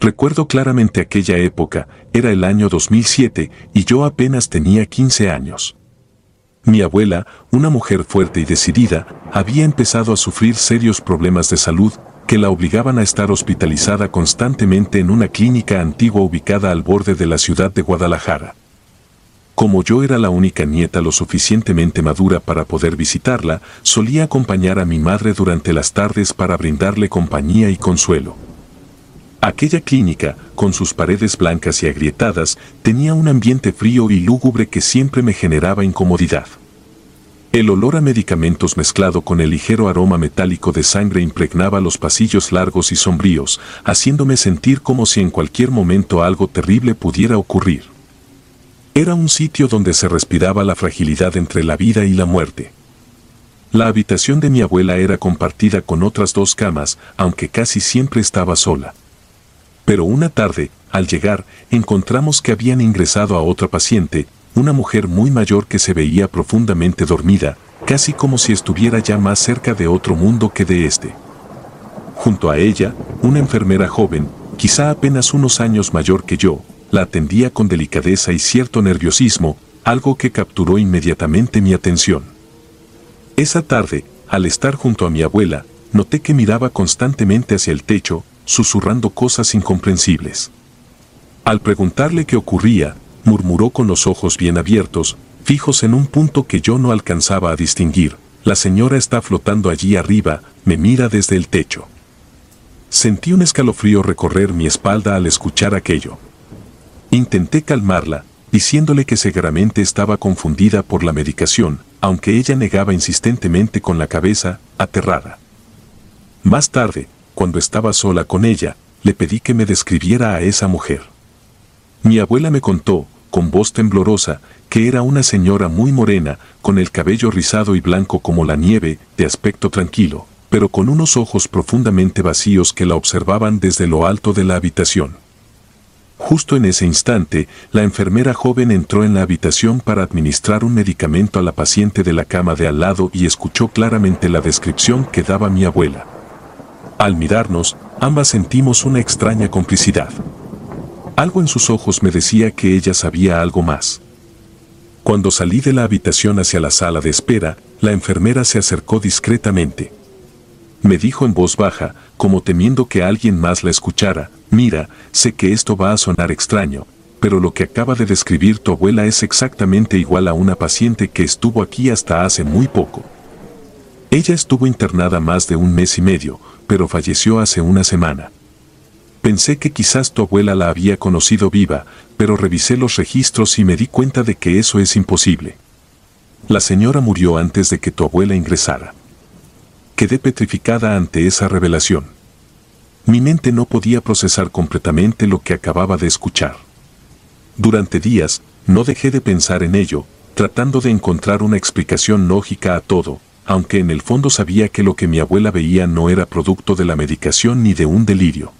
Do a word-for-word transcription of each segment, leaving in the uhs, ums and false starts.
Recuerdo claramente aquella época, era el año dos mil siete y yo apenas tenía quince años. Mi abuela, una mujer fuerte y decidida, había empezado a sufrir serios problemas de salud que la obligaban a estar hospitalizada constantemente en una clínica antigua ubicada al borde de la ciudad de Guadalajara. Como yo era la única nieta lo suficientemente madura para poder visitarla, solía acompañar a mi madre durante las tardes para brindarle compañía y consuelo. Aquella clínica, con sus paredes blancas y agrietadas, tenía un ambiente frío y lúgubre que siempre me generaba incomodidad. El olor a medicamentos mezclado con el ligero aroma metálico de sangre impregnaba los pasillos largos y sombríos, haciéndome sentir como si en cualquier momento algo terrible pudiera ocurrir. Era un sitio donde se respiraba la fragilidad entre la vida y la muerte. La habitación de mi abuela era compartida con otras dos camas, aunque casi siempre estaba sola. Pero una tarde, al llegar, encontramos que habían ingresado a otra paciente, una mujer muy mayor que se veía profundamente dormida, casi como si estuviera ya más cerca de otro mundo que de este. Junto a ella, una enfermera joven, quizá apenas unos años mayor que yo, la atendía con delicadeza y cierto nerviosismo, algo que capturó inmediatamente mi atención. Esa tarde, al estar junto a mi abuela, noté que miraba constantemente hacia el techo, susurrando cosas incomprensibles. Al preguntarle qué ocurría, murmuró con los ojos bien abiertos, fijos en un punto que yo no alcanzaba a distinguir: la señora está flotando allí arriba, me mira desde el techo. Sentí un escalofrío recorrer mi espalda al escuchar aquello. Intenté calmarla, diciéndole que seguramente estaba confundida por la medicación, aunque ella negaba insistentemente con la cabeza, aterrada. Más tarde, cuando estaba sola con ella, le pedí que me describiera a esa mujer. Mi abuela me contó, con voz temblorosa, que era una señora muy morena, con el cabello rizado y blanco como la nieve, de aspecto tranquilo, pero con unos ojos profundamente vacíos que la observaban desde lo alto de la habitación. Justo en ese instante, la enfermera joven entró en la habitación para administrar un medicamento a la paciente de la cama de al lado y escuchó claramente la descripción que daba mi abuela. Al mirarnos, ambas sentimos una extraña complicidad. Algo en sus ojos me decía que ella sabía algo más. Cuando salí de la habitación hacia la sala de espera, la enfermera se acercó discretamente. Me dijo en voz baja, como temiendo que alguien más la escuchara: mira, sé que esto va a sonar extraño, pero lo que acaba de describir tu abuela es exactamente igual a una paciente que estuvo aquí hasta hace muy poco. Ella estuvo internada más de un mes y medio, pero falleció hace una semana. Pensé que quizás tu abuela la había conocido viva, pero revisé los registros y me di cuenta de que eso es imposible. La señora murió antes de que tu abuela ingresara. Quedé petrificada ante esa revelación. Mi mente no podía procesar completamente lo que acababa de escuchar. Durante días, no dejé de pensar en ello, tratando de encontrar una explicación lógica a todo, aunque en el fondo sabía que lo que mi abuela veía no era producto de la medicación ni de un delirio.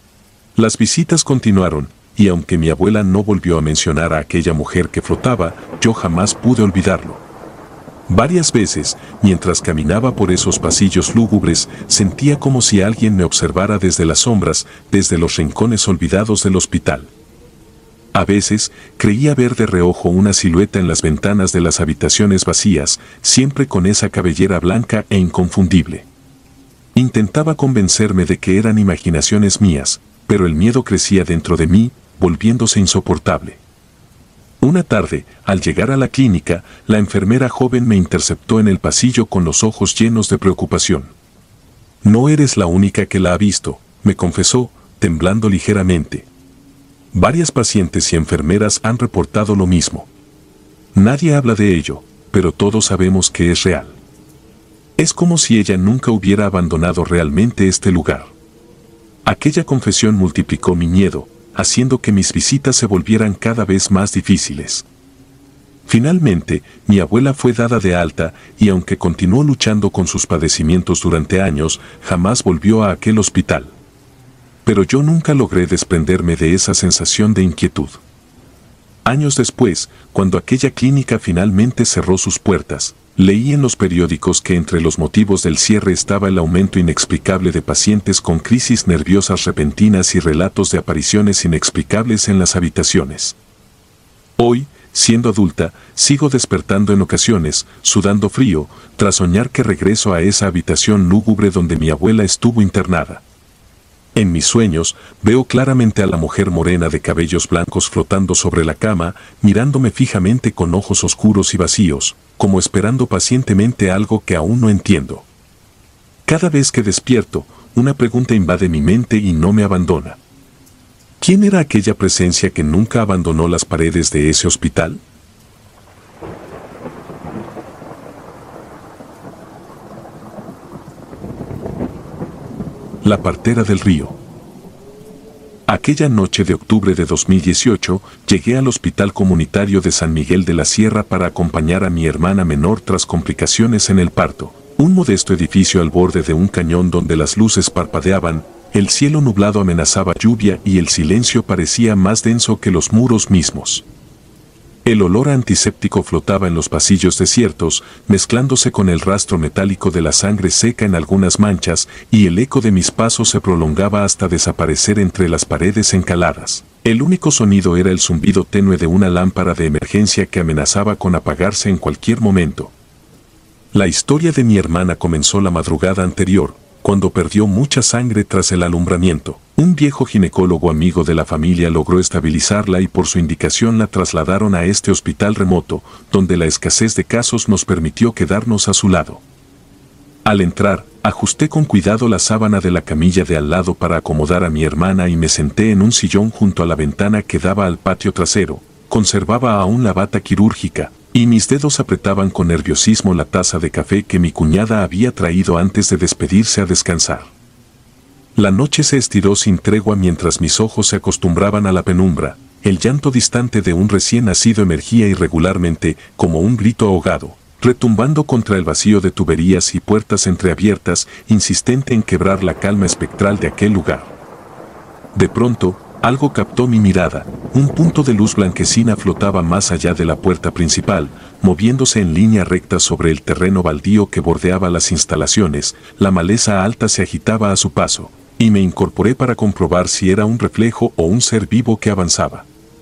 Las visitas continuaron, y aunque mi abuela no volvió a mencionar a aquella mujer que flotaba, yo jamás pude olvidarlo. Varias veces, mientras caminaba por esos pasillos lúgubres, sentía como si alguien me observara desde las sombras, desde los rincones olvidados del hospital. A veces, creía ver de reojo una silueta en las ventanas de las habitaciones vacías, siempre con esa cabellera blanca e inconfundible. Intentaba convencerme de que eran imaginaciones mías, pero el miedo crecía dentro de mí, volviéndose insoportable. Una tarde, al llegar a la clínica, la enfermera joven me interceptó en el pasillo con los ojos llenos de preocupación. No eres la única que la ha visto, me confesó, temblando ligeramente. Varias pacientes y enfermeras han reportado lo mismo. Nadie habla de ello, pero todos sabemos que es real. Es como si ella nunca hubiera abandonado realmente este lugar. Aquella confesión multiplicó mi miedo, haciendo que mis visitas se volvieran cada vez más difíciles. Finalmente, mi abuela fue dada de alta y aunque continuó luchando con sus padecimientos durante años, jamás volvió a aquel hospital. Pero yo nunca logré desprenderme de esa sensación de inquietud. Años después, cuando aquella clínica finalmente cerró sus puertas, Leí en los periódicos que entre los motivos del cierre estaba el aumento inexplicable de pacientes con crisis nerviosas repentinas y relatos de apariciones inexplicables en las habitaciones. Hoy, siendo adulta, sigo despertando en ocasiones, sudando frío, tras soñar que regreso a esa habitación lúgubre donde mi abuela estuvo internada. En mis sueños, veo claramente a la mujer morena de cabellos blancos flotando sobre la cama, mirándome fijamente con ojos oscuros y vacíos, como esperando pacientemente algo que aún no entiendo. Cada vez que despierto, una pregunta invade mi mente y no me abandona. ¿Quién era aquella presencia que nunca abandonó las paredes de ese hospital? La partera del río. Aquella noche de octubre de dos mil dieciocho, llegué al Hospital Comunitario de San Miguel de la Sierra para acompañar a mi hermana menor tras complicaciones en el parto. Un modesto edificio al borde de un cañón donde las luces parpadeaban, el cielo nublado amenazaba lluvia y el silencio parecía más denso que los muros mismos. El olor antiséptico flotaba en los pasillos desiertos, mezclándose con el rastro metálico de la sangre seca en algunas manchas, y el eco de mis pasos se prolongaba hasta desaparecer entre las paredes encaladas. El único sonido era el zumbido tenue de una lámpara de emergencia que amenazaba con apagarse en cualquier momento. La historia de mi hermana comenzó la madrugada anterior, cuando perdió mucha sangre tras el alumbramiento. Un viejo ginecólogo amigo de la familia logró estabilizarla y por su indicación la trasladaron a este hospital remoto, donde la escasez de casos nos permitió quedarnos a su lado. Al entrar, ajusté con cuidado la sábana de la camilla de al lado para acomodar a mi hermana y me senté en un sillón junto a la ventana que daba al patio trasero. Conservaba aún la bata quirúrgica, y mis dedos apretaban con nerviosismo la taza de café que mi cuñada había traído antes de despedirse a descansar. La noche se estiró sin tregua mientras mis ojos se acostumbraban a la penumbra. El llanto distante de un recién nacido emergía irregularmente, como un grito ahogado, retumbando contra el vacío de tuberías y puertas entreabiertas, insistente en quebrar la calma espectral de aquel lugar. De pronto, algo captó mi mirada. Un punto de luz blanquecina flotaba más allá de la puerta principal, moviéndose en línea recta sobre el terreno baldío que bordeaba las instalaciones. La maleza alta se agitaba a su paso, y me incorporé para comprobar si era un reflejo o un ser vivo que avanzaba.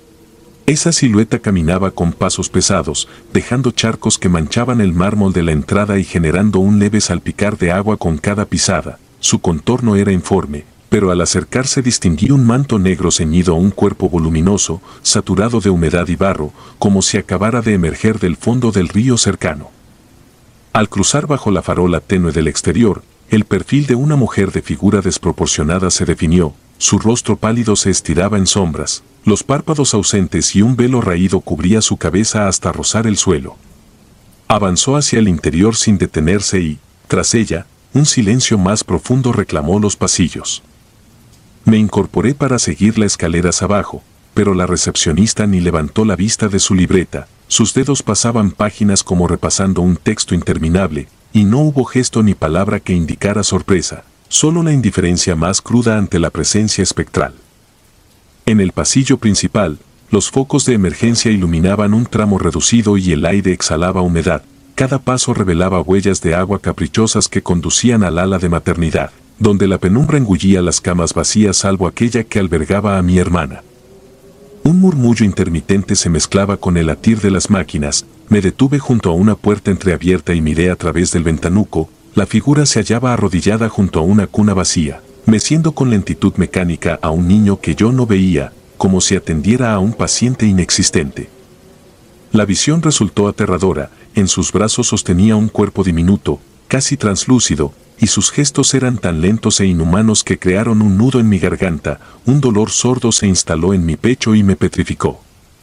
Esa silueta caminaba con pasos pesados, dejando charcos que manchaban el mármol de la entrada y generando un leve salpicar de agua con cada pisada. Su contorno era informe, pero al acercarse distinguí un manto negro ceñido a un cuerpo voluminoso, saturado de humedad y barro, como si acabara de emerger del fondo del río cercano. Al cruzar bajo la farola tenue del exterior, el perfil de una mujer de figura desproporcionada se definió. Su rostro pálido se estiraba en sombras, los párpados ausentes y un velo raído cubría su cabeza hasta rozar el suelo. Avanzó hacia el interior sin detenerse y, tras ella, un silencio más profundo reclamó los pasillos. Me incorporé para seguirla escaleras abajo, pero la recepcionista ni levantó la vista de su libreta. Sus dedos pasaban páginas como repasando un texto interminable, y no hubo gesto ni palabra que indicara sorpresa, solo la indiferencia más cruda ante la presencia espectral. En el pasillo principal, los focos de emergencia iluminaban un tramo reducido y el aire exhalaba humedad. Cada paso revelaba huellas de agua caprichosas que conducían al ala de maternidad, donde la penumbra engullía las camas vacías salvo aquella que albergaba a mi hermana. Un murmullo intermitente se mezclaba con el latir de las máquinas. Me detuve junto a una puerta entreabierta y miré a través del ventanuco. La figura se hallaba arrodillada junto a una cuna vacía, meciendo con lentitud mecánica a un niño que yo no veía, como si atendiera a un paciente inexistente. La visión resultó aterradora. En sus brazos sostenía un cuerpo diminuto, casi translúcido, y sus gestos eran tan lentos e inhumanos que crearon un nudo en mi garganta. Un dolor sordo se instaló en mi pecho y me petrificó.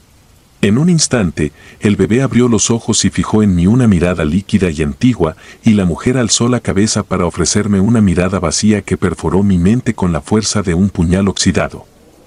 En un instante, el bebé abrió los ojos y fijó en mí una mirada líquida y antigua, y la mujer alzó la cabeza para ofrecerme una mirada vacía que perforó mi mente con la fuerza de un puñal oxidado.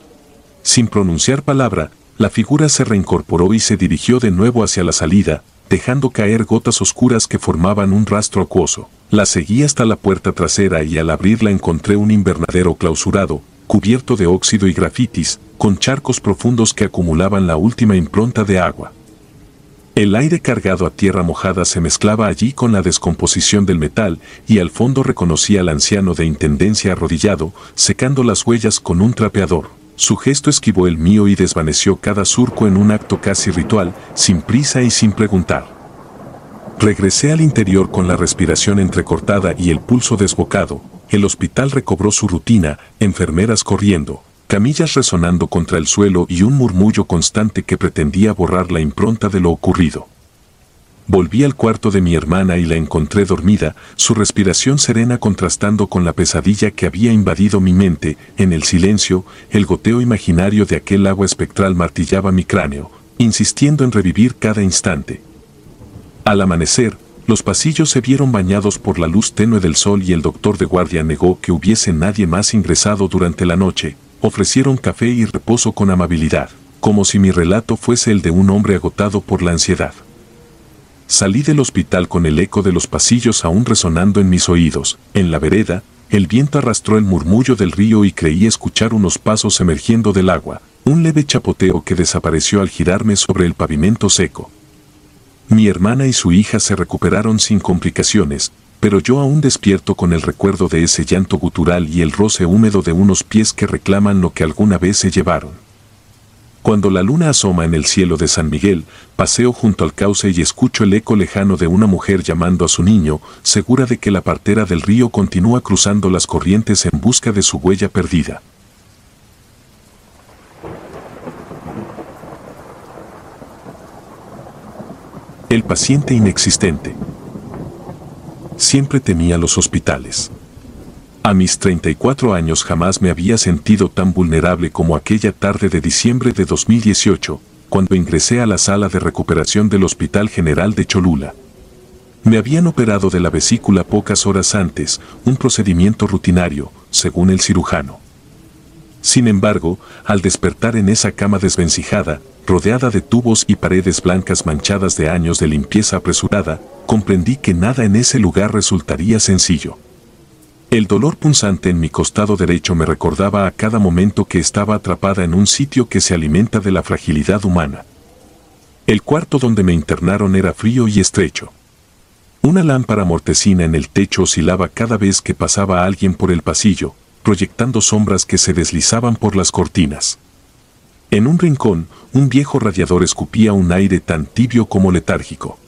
Sin pronunciar palabra, la figura se reincorporó y se dirigió de nuevo hacia la salida, dejando caer gotas oscuras que formaban un rastro acuoso. La seguí hasta la puerta trasera y al abrirla encontré un invernadero clausurado, cubierto de óxido y grafitis, con charcos profundos que acumulaban la última impronta de agua. El aire cargado a tierra mojada se mezclaba allí con la descomposición del metal, y al fondo reconocí al anciano de intendencia arrodillado, secando las huellas con un trapeador. Su gesto esquivó el mío y desvaneció cada surco en un acto casi ritual, sin prisa y sin preguntar. Regresé al interior con la respiración entrecortada y el pulso desbocado. El hospital recobró su rutina, enfermeras corriendo, camillas resonando contra el suelo y un murmullo constante que pretendía borrar la impronta de lo ocurrido. Volví al cuarto de mi hermana y la encontré dormida, su respiración serena contrastando con la pesadilla que había invadido mi mente. En el silencio, el goteo imaginario de aquel agua espectral martillaba mi cráneo, insistiendo en revivir cada instante. Al amanecer, los pasillos se vieron bañados por la luz tenue del sol y el doctor de guardia negó que hubiese nadie más ingresado durante la noche. Ofrecieron café y reposo con amabilidad, como si mi relato fuese el de un hombre agotado por la ansiedad. Salí del hospital con el eco de los pasillos aún resonando en mis oídos. En la vereda, el viento arrastró el murmullo del río y creí escuchar unos pasos emergiendo del agua, un leve chapoteo que desapareció al girarme sobre el pavimento seco. Mi hermana y su hija se recuperaron sin complicaciones, pero yo aún despierto con el recuerdo de ese llanto gutural y el roce húmedo de unos pies que reclaman lo que alguna vez se llevaron. Cuando la luna asoma en el cielo de San Miguel, paseo junto al cauce y escucho el eco lejano de una mujer llamando a su niño, segura de que la partera del río continúa cruzando las corrientes en busca de su huella perdida. El paciente inexistente. Siempre temía los hospitales. A mis treinta y cuatro años jamás me había sentido tan vulnerable como aquella tarde de diciembre de dos mil dieciocho, cuando ingresé a la sala de recuperación del Hospital General de Cholula. Me habían operado de la vesícula pocas horas antes, un procedimiento rutinario, según el cirujano. Sin embargo, al despertar en esa cama desvencijada, rodeada de tubos y paredes blancas manchadas de años de limpieza apresurada, comprendí que nada en ese lugar resultaría sencillo. El dolor punzante en mi costado derecho me recordaba a cada momento que estaba atrapada en un sitio que se alimenta de la fragilidad humana. El cuarto donde me internaron era frío y estrecho. Una lámpara mortecina en el techo oscilaba cada vez que pasaba alguien por el pasillo, proyectando sombras que se deslizaban por las cortinas. En un rincón, un viejo radiador escupía un aire tan tibio como letárgico.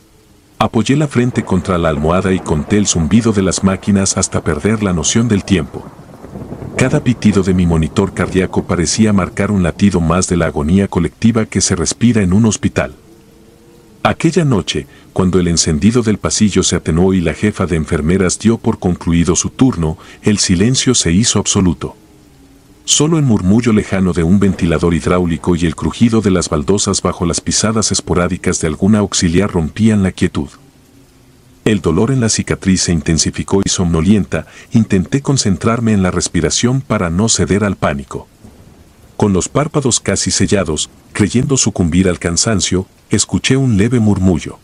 Apoyé la frente contra la almohada y conté el zumbido de las máquinas hasta perder la noción del tiempo. Cada pitido de mi monitor cardíaco parecía marcar un latido más de la agonía colectiva que se respira en un hospital. Aquella noche, cuando el encendido del pasillo se atenuó y la jefa de enfermeras dio por concluido su turno, el silencio se hizo absoluto. Solo el murmullo lejano de un ventilador hidráulico y el crujido de las baldosas bajo las pisadas esporádicas de alguna auxiliar rompían la quietud. El dolor en la cicatriz se intensificó y somnolienta, intenté concentrarme en la respiración para no ceder al pánico. Con los párpados casi sellados, creyendo sucumbir al cansancio, escuché un leve murmullo.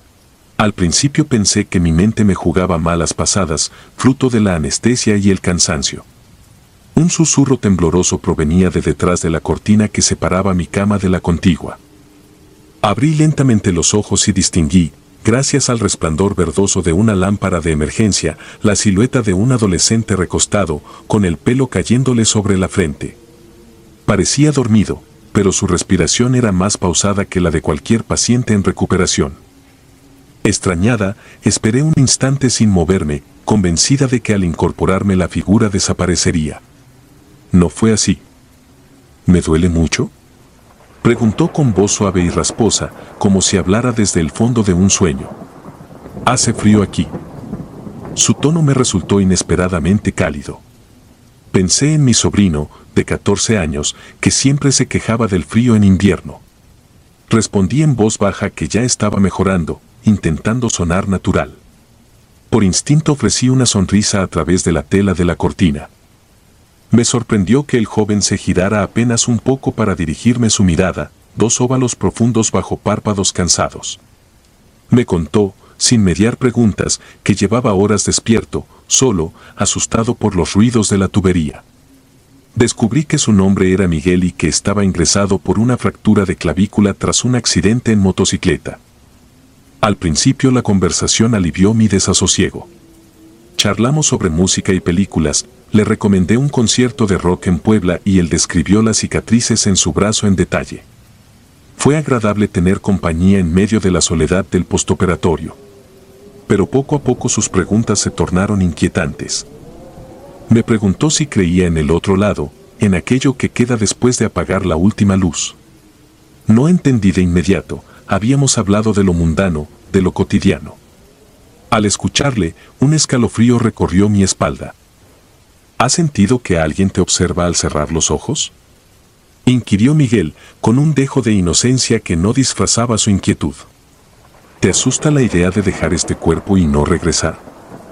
Al principio pensé que mi mente me jugaba malas pasadas, fruto de la anestesia y el cansancio. Un susurro tembloroso provenía de detrás de la cortina que separaba mi cama de la contigua. Abrí lentamente los ojos y distinguí, gracias al resplandor verdoso de una lámpara de emergencia, la silueta de un adolescente recostado, con el pelo cayéndole sobre la frente. Parecía dormido, pero su respiración era más pausada que la de cualquier paciente en recuperación. Extrañada, esperé un instante sin moverme, convencida de que al incorporarme la figura desaparecería. No fue así. ¿Me duele mucho?, preguntó con voz suave y rasposa, como si hablara desde el fondo de un sueño. Hace frío aquí. Su tono me resultó inesperadamente cálido. Pensé en mi sobrino, de catorce años, que siempre se quejaba del frío en invierno. Respondí en voz baja que ya estaba mejorando, intentando sonar natural. Por instinto ofrecí una sonrisa a través de la tela de la cortina. Me sorprendió que el joven se girara apenas un poco para dirigirme su mirada, dos óvalos profundos bajo párpados cansados. Me contó, sin mediar preguntas, que llevaba horas despierto, solo, asustado por los ruidos de la tubería. Descubrí que su nombre era Miguel y que estaba ingresado por una fractura de clavícula tras un accidente en motocicleta. Al principio la conversación alivió mi desasosiego. Charlamos sobre música y películas, le recomendé un concierto de rock en Puebla y él describió las cicatrices en su brazo en detalle. Fue agradable tener compañía en medio de la soledad del postoperatorio. Pero poco a poco sus preguntas se tornaron inquietantes. Me preguntó si creía en el otro lado, en aquello que queda después de apagar la última luz. No entendí de inmediato, habíamos hablado de lo mundano, de lo cotidiano. Al escucharle, un escalofrío recorrió mi espalda. ¿Has sentido que alguien te observa al cerrar los ojos?, inquirió Miguel, con un dejo de inocencia que no disfrazaba su inquietud. ¿Te asusta la idea de dejar este cuerpo y no regresar?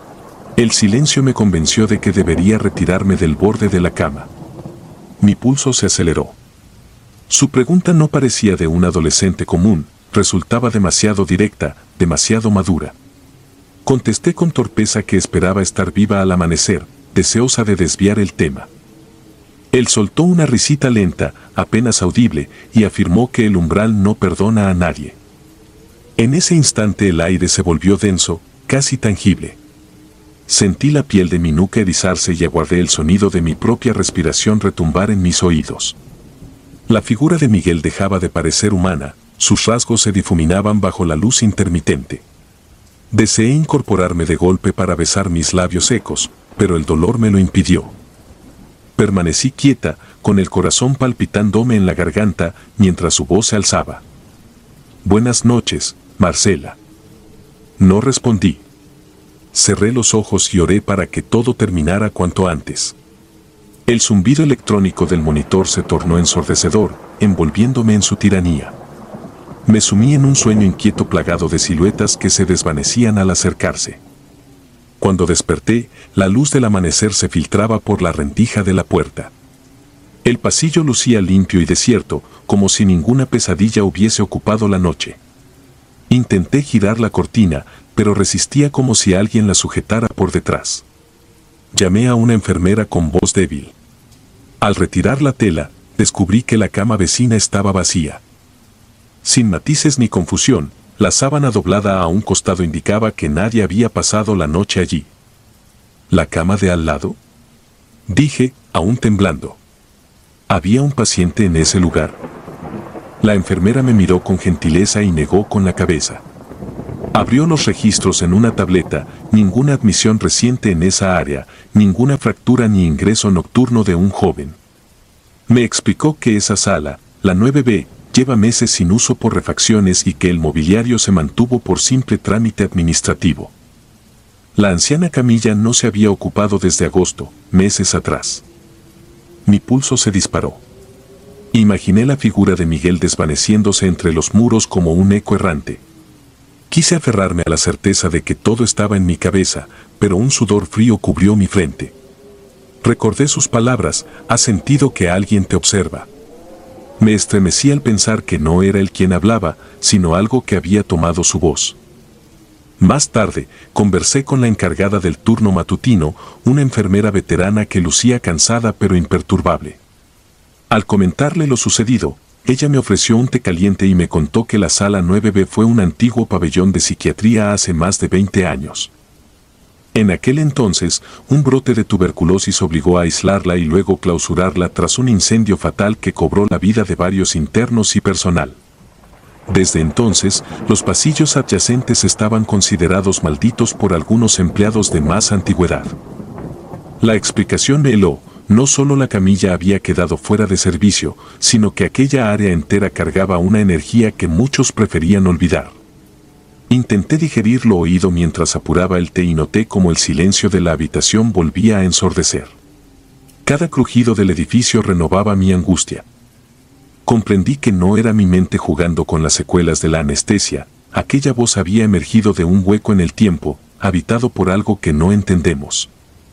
El silencio me convenció de que debería retirarme del borde de la cama. Mi pulso se aceleró. Su pregunta no parecía de un adolescente común, resultaba demasiado directa, demasiado madura. Contesté con torpeza que esperaba estar viva al amanecer, deseosa de desviar el tema. Él soltó una risita lenta, apenas audible, y afirmó que el umbral no perdona a nadie. En ese instante el aire se volvió denso, casi tangible. Sentí la piel de mi nuca erizarse y aguardé el sonido de mi propia respiración retumbar en mis oídos. La figura de Miguel dejaba de parecer humana, sus rasgos se difuminaban bajo la luz intermitente. Deseé incorporarme de golpe para besar mis labios secos, pero el dolor me lo impidió. Permanecí quieta, con el corazón palpitándome en la garganta, mientras su voz se alzaba. «Buenas noches, Marcela». No respondí. Cerré los ojos y oré para que todo terminara cuanto antes. El zumbido electrónico del monitor se tornó ensordecedor, envolviéndome en su tiranía. Me sumí en un sueño inquieto plagado de siluetas que se desvanecían al acercarse. Cuando desperté, la luz del amanecer se filtraba por la rendija de la puerta. El pasillo lucía limpio y desierto, como si ninguna pesadilla hubiese ocupado la noche. Intenté girar la cortina, pero resistía como si alguien la sujetara por detrás. Llamé a una enfermera con voz débil. Al retirar la tela, descubrí que la cama vecina estaba vacía. Sin matices ni confusión, la sábana doblada a un costado indicaba que nadie había pasado la noche allí. ¿La cama de al lado?, dije, aún temblando. ¿Había un paciente en ese lugar? La enfermera me miró con gentileza y negó con la cabeza. Abrió los registros en una tableta, ninguna admisión reciente en esa área, ninguna fractura ni ingreso nocturno de un joven. Me explicó que esa sala, la nueve B, lleva meses sin uso por refacciones y que el mobiliario se mantuvo por simple trámite administrativo. La anciana camilla no se había ocupado desde agosto, meses atrás. Mi pulso se disparó. Imaginé la figura de Miguel desvaneciéndose entre los muros como un eco errante. Quise aferrarme a la certeza de que todo estaba en mi cabeza, pero un sudor frío cubrió mi frente. Recordé sus palabras, «Has sentido que alguien te observa». Me estremecí al pensar que no era él quien hablaba, sino algo que había tomado su voz. Más tarde, conversé con la encargada del turno matutino, una enfermera veterana que lucía cansada pero imperturbable. Al comentarle lo sucedido, ella me ofreció un té caliente y me contó que la sala nueve B fue un antiguo pabellón de psiquiatría hace más de veinte años. En aquel entonces, un brote de tuberculosis obligó a aislarla y luego clausurarla tras un incendio fatal que cobró la vida de varios internos y personal. Desde entonces, los pasillos adyacentes estaban considerados malditos por algunos empleados de más antigüedad. La explicación me heló, no solo la camilla había quedado fuera de servicio, sino que aquella área entera cargaba una energía que muchos preferían olvidar. Intenté digerir lo oído mientras apuraba el té y noté cómo el silencio de la habitación volvía a ensordecer. Cada crujido del edificio renovaba mi angustia. Comprendí que no era mi mente jugando con las secuelas de la anestesia, aquella voz había emergido de un hueco en el tiempo, habitado por algo que no entendemos.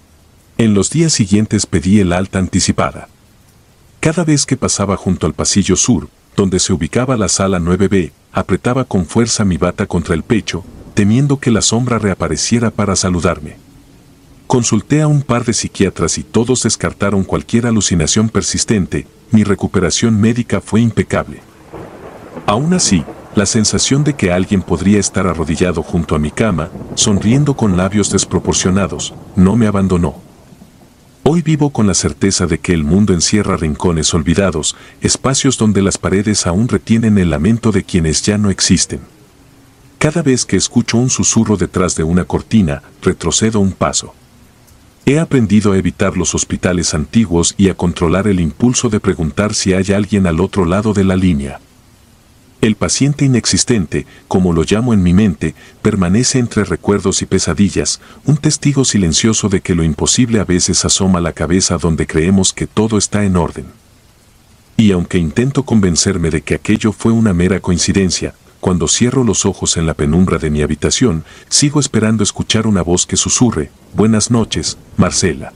En los días siguientes pedí el alta anticipada. Cada vez que pasaba junto al pasillo sur, donde se ubicaba la sala nueve B, apretaba con fuerza mi bata contra el pecho, temiendo que la sombra reapareciera para saludarme. Consulté a un par de psiquiatras y todos descartaron cualquier alucinación persistente. Mi recuperación médica fue impecable. Aún así, la sensación de que alguien podría estar arrodillado junto a mi cama, sonriendo con labios desproporcionados, no me abandonó. Hoy vivo con la certeza de que el mundo encierra rincones olvidados, espacios donde las paredes aún retienen el lamento de quienes ya no existen. Cada vez que escucho un susurro detrás de una cortina, retrocedo un paso. He aprendido a evitar los hospitales antiguos y a controlar el impulso de preguntar si hay alguien al otro lado de la línea. El paciente inexistente, como lo llamo en mi mente, permanece entre recuerdos y pesadillas, un testigo silencioso de que lo imposible a veces asoma la cabeza donde creemos que todo está en orden. Y aunque intento convencerme de que aquello fue una mera coincidencia, cuando cierro los ojos en la penumbra de mi habitación, sigo esperando escuchar una voz que susurre: «Buenas noches, Marcela».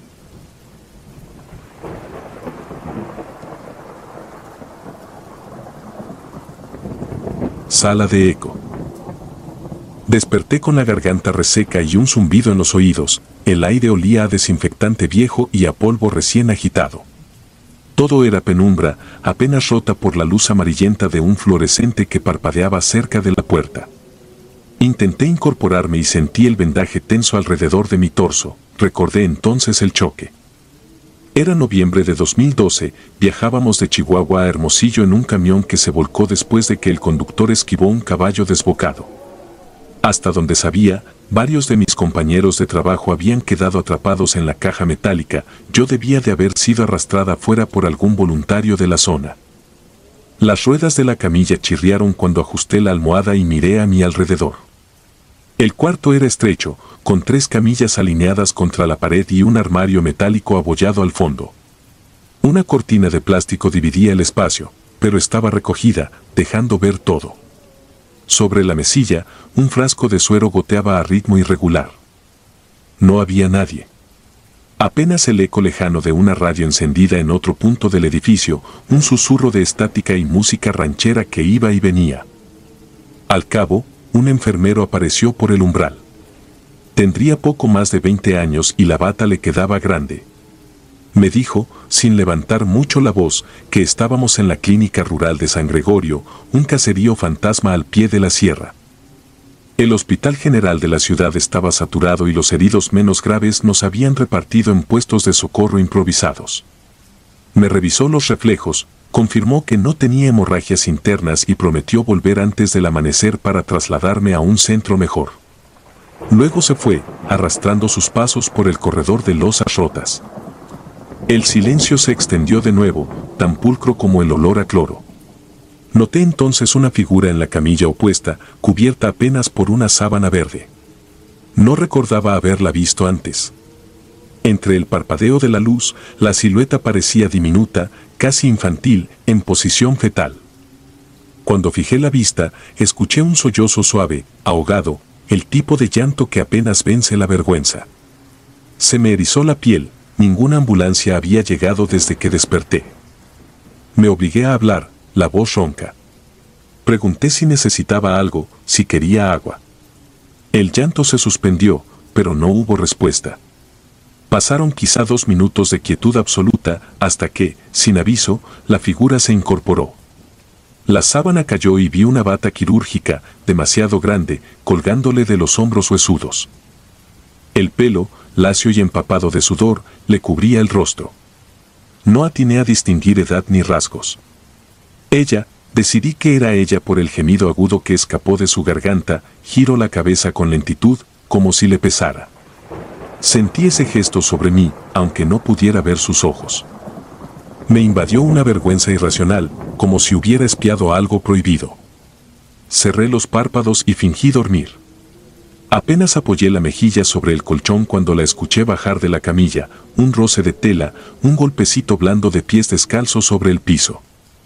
Sala de eco. Desperté con la garganta reseca y un zumbido en los oídos. El aire olía a desinfectante viejo y a polvo recién agitado. Todo era penumbra, apenas rota por la luz amarillenta de un fluorescente que parpadeaba cerca de la puerta. Intenté incorporarme y sentí el vendaje tenso alrededor de mi torso. Recordé entonces el choque. Era noviembre de dos mil doce, viajábamos de Chihuahua a Hermosillo en un camión que se volcó después de que el conductor esquivó un caballo desbocado. Hasta donde sabía, varios de mis compañeros de trabajo habían quedado atrapados en la caja metálica. Yo debía de haber sido arrastrada fuera por algún voluntario de la zona. Las ruedas de la camilla chirriaron cuando ajusté la almohada y miré a mi alrededor. El cuarto era estrecho, con tres camillas alineadas contra la pared y un armario metálico abollado al fondo. Una cortina de plástico dividía el espacio, pero estaba recogida, dejando ver todo. Sobre la mesilla, un frasco de suero goteaba a ritmo irregular. No había nadie. Apenas el eco lejano de una radio encendida en otro punto del edificio, un susurro de estática y música ranchera que iba y venía. Al cabo, un enfermero apareció por el umbral. Tendría poco más de veinte años y la bata le quedaba grande. Me dijo, sin levantar mucho la voz, que estábamos en la clínica rural de San Gregorio, un caserío fantasma al pie de la sierra. El hospital general de la ciudad estaba saturado y los heridos menos graves nos habían repartido en puestos de socorro improvisados. Me revisó los reflejos, confirmó que no tenía hemorragias internas y prometió volver antes del amanecer para trasladarme a un centro mejor. Luego se fue, arrastrando sus pasos por el corredor de losas rotas. El silencio se extendió de nuevo, tan pulcro como el olor a cloro. Noté entonces una figura en la camilla opuesta, cubierta apenas por una sábana verde. No recordaba haberla visto antes. Entre el parpadeo de la luz, la silueta parecía diminuta, casi infantil, en posición fetal. Cuando fijé la vista, escuché un sollozo suave, ahogado, el tipo de llanto que apenas vence la vergüenza. Se me erizó la piel, ninguna ambulancia había llegado desde que desperté. Me obligué a hablar, la voz ronca. Pregunté si necesitaba algo, si quería agua. El llanto se suspendió, pero no hubo respuesta. Pasaron quizá dos minutos de quietud absoluta, hasta que, sin aviso, la figura se incorporó. La sábana cayó y vi una bata quirúrgica, demasiado grande, colgándole de los hombros huesudos. El pelo, lacio y empapado de sudor, le cubría el rostro. No atiné a distinguir edad ni rasgos. Ella, decidí que era ella por el gemido agudo que escapó de su garganta, giró la cabeza con lentitud, como si le pesara. Sentí ese gesto sobre mí, aunque no pudiera ver sus ojos. Me invadió una vergüenza irracional, como si hubiera espiado algo prohibido. Cerré los párpados y fingí dormir. Apenas apoyé la mejilla sobre el colchón cuando la escuché bajar de la camilla, un roce de tela, un golpecito blando de pies descalzos sobre el piso.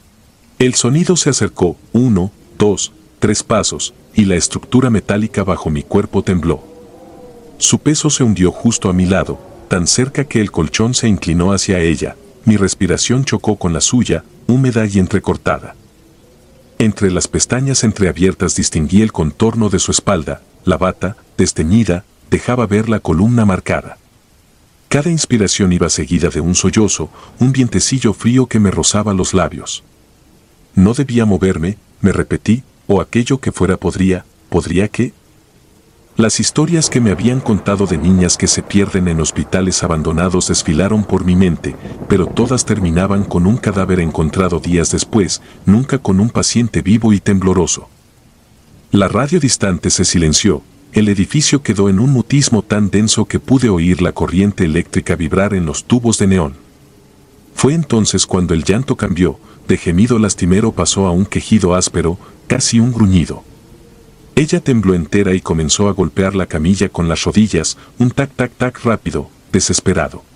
El sonido se acercó, uno, dos, tres pasos, y la estructura metálica bajo mi cuerpo tembló. Su peso se hundió justo a mi lado, tan cerca que el colchón se inclinó hacia ella. Mi respiración chocó con la suya, húmeda y entrecortada. Entre las pestañas entreabiertas distinguí el contorno de su espalda, la bata, desteñida, dejaba ver la columna marcada. Cada inspiración iba seguida de un sollozo, un vientecillo frío que me rozaba los labios. No debía moverme, me repetí, o aquello que fuera podría, ¿podría qué? Las historias que me habían contado de niñas que se pierden en hospitales abandonados desfilaron por mi mente, pero todas terminaban con un cadáver encontrado días después, nunca con un paciente vivo y tembloroso. La radio distante se silenció, el edificio quedó en un mutismo tan denso que pude oír la corriente eléctrica vibrar en los tubos de neón. Fue entonces cuando el llanto cambió, de gemido lastimero pasó a un quejido áspero, casi un gruñido. Ella tembló entera y comenzó a golpear la camilla con las rodillas, un tac-tac-tac rápido, desesperado.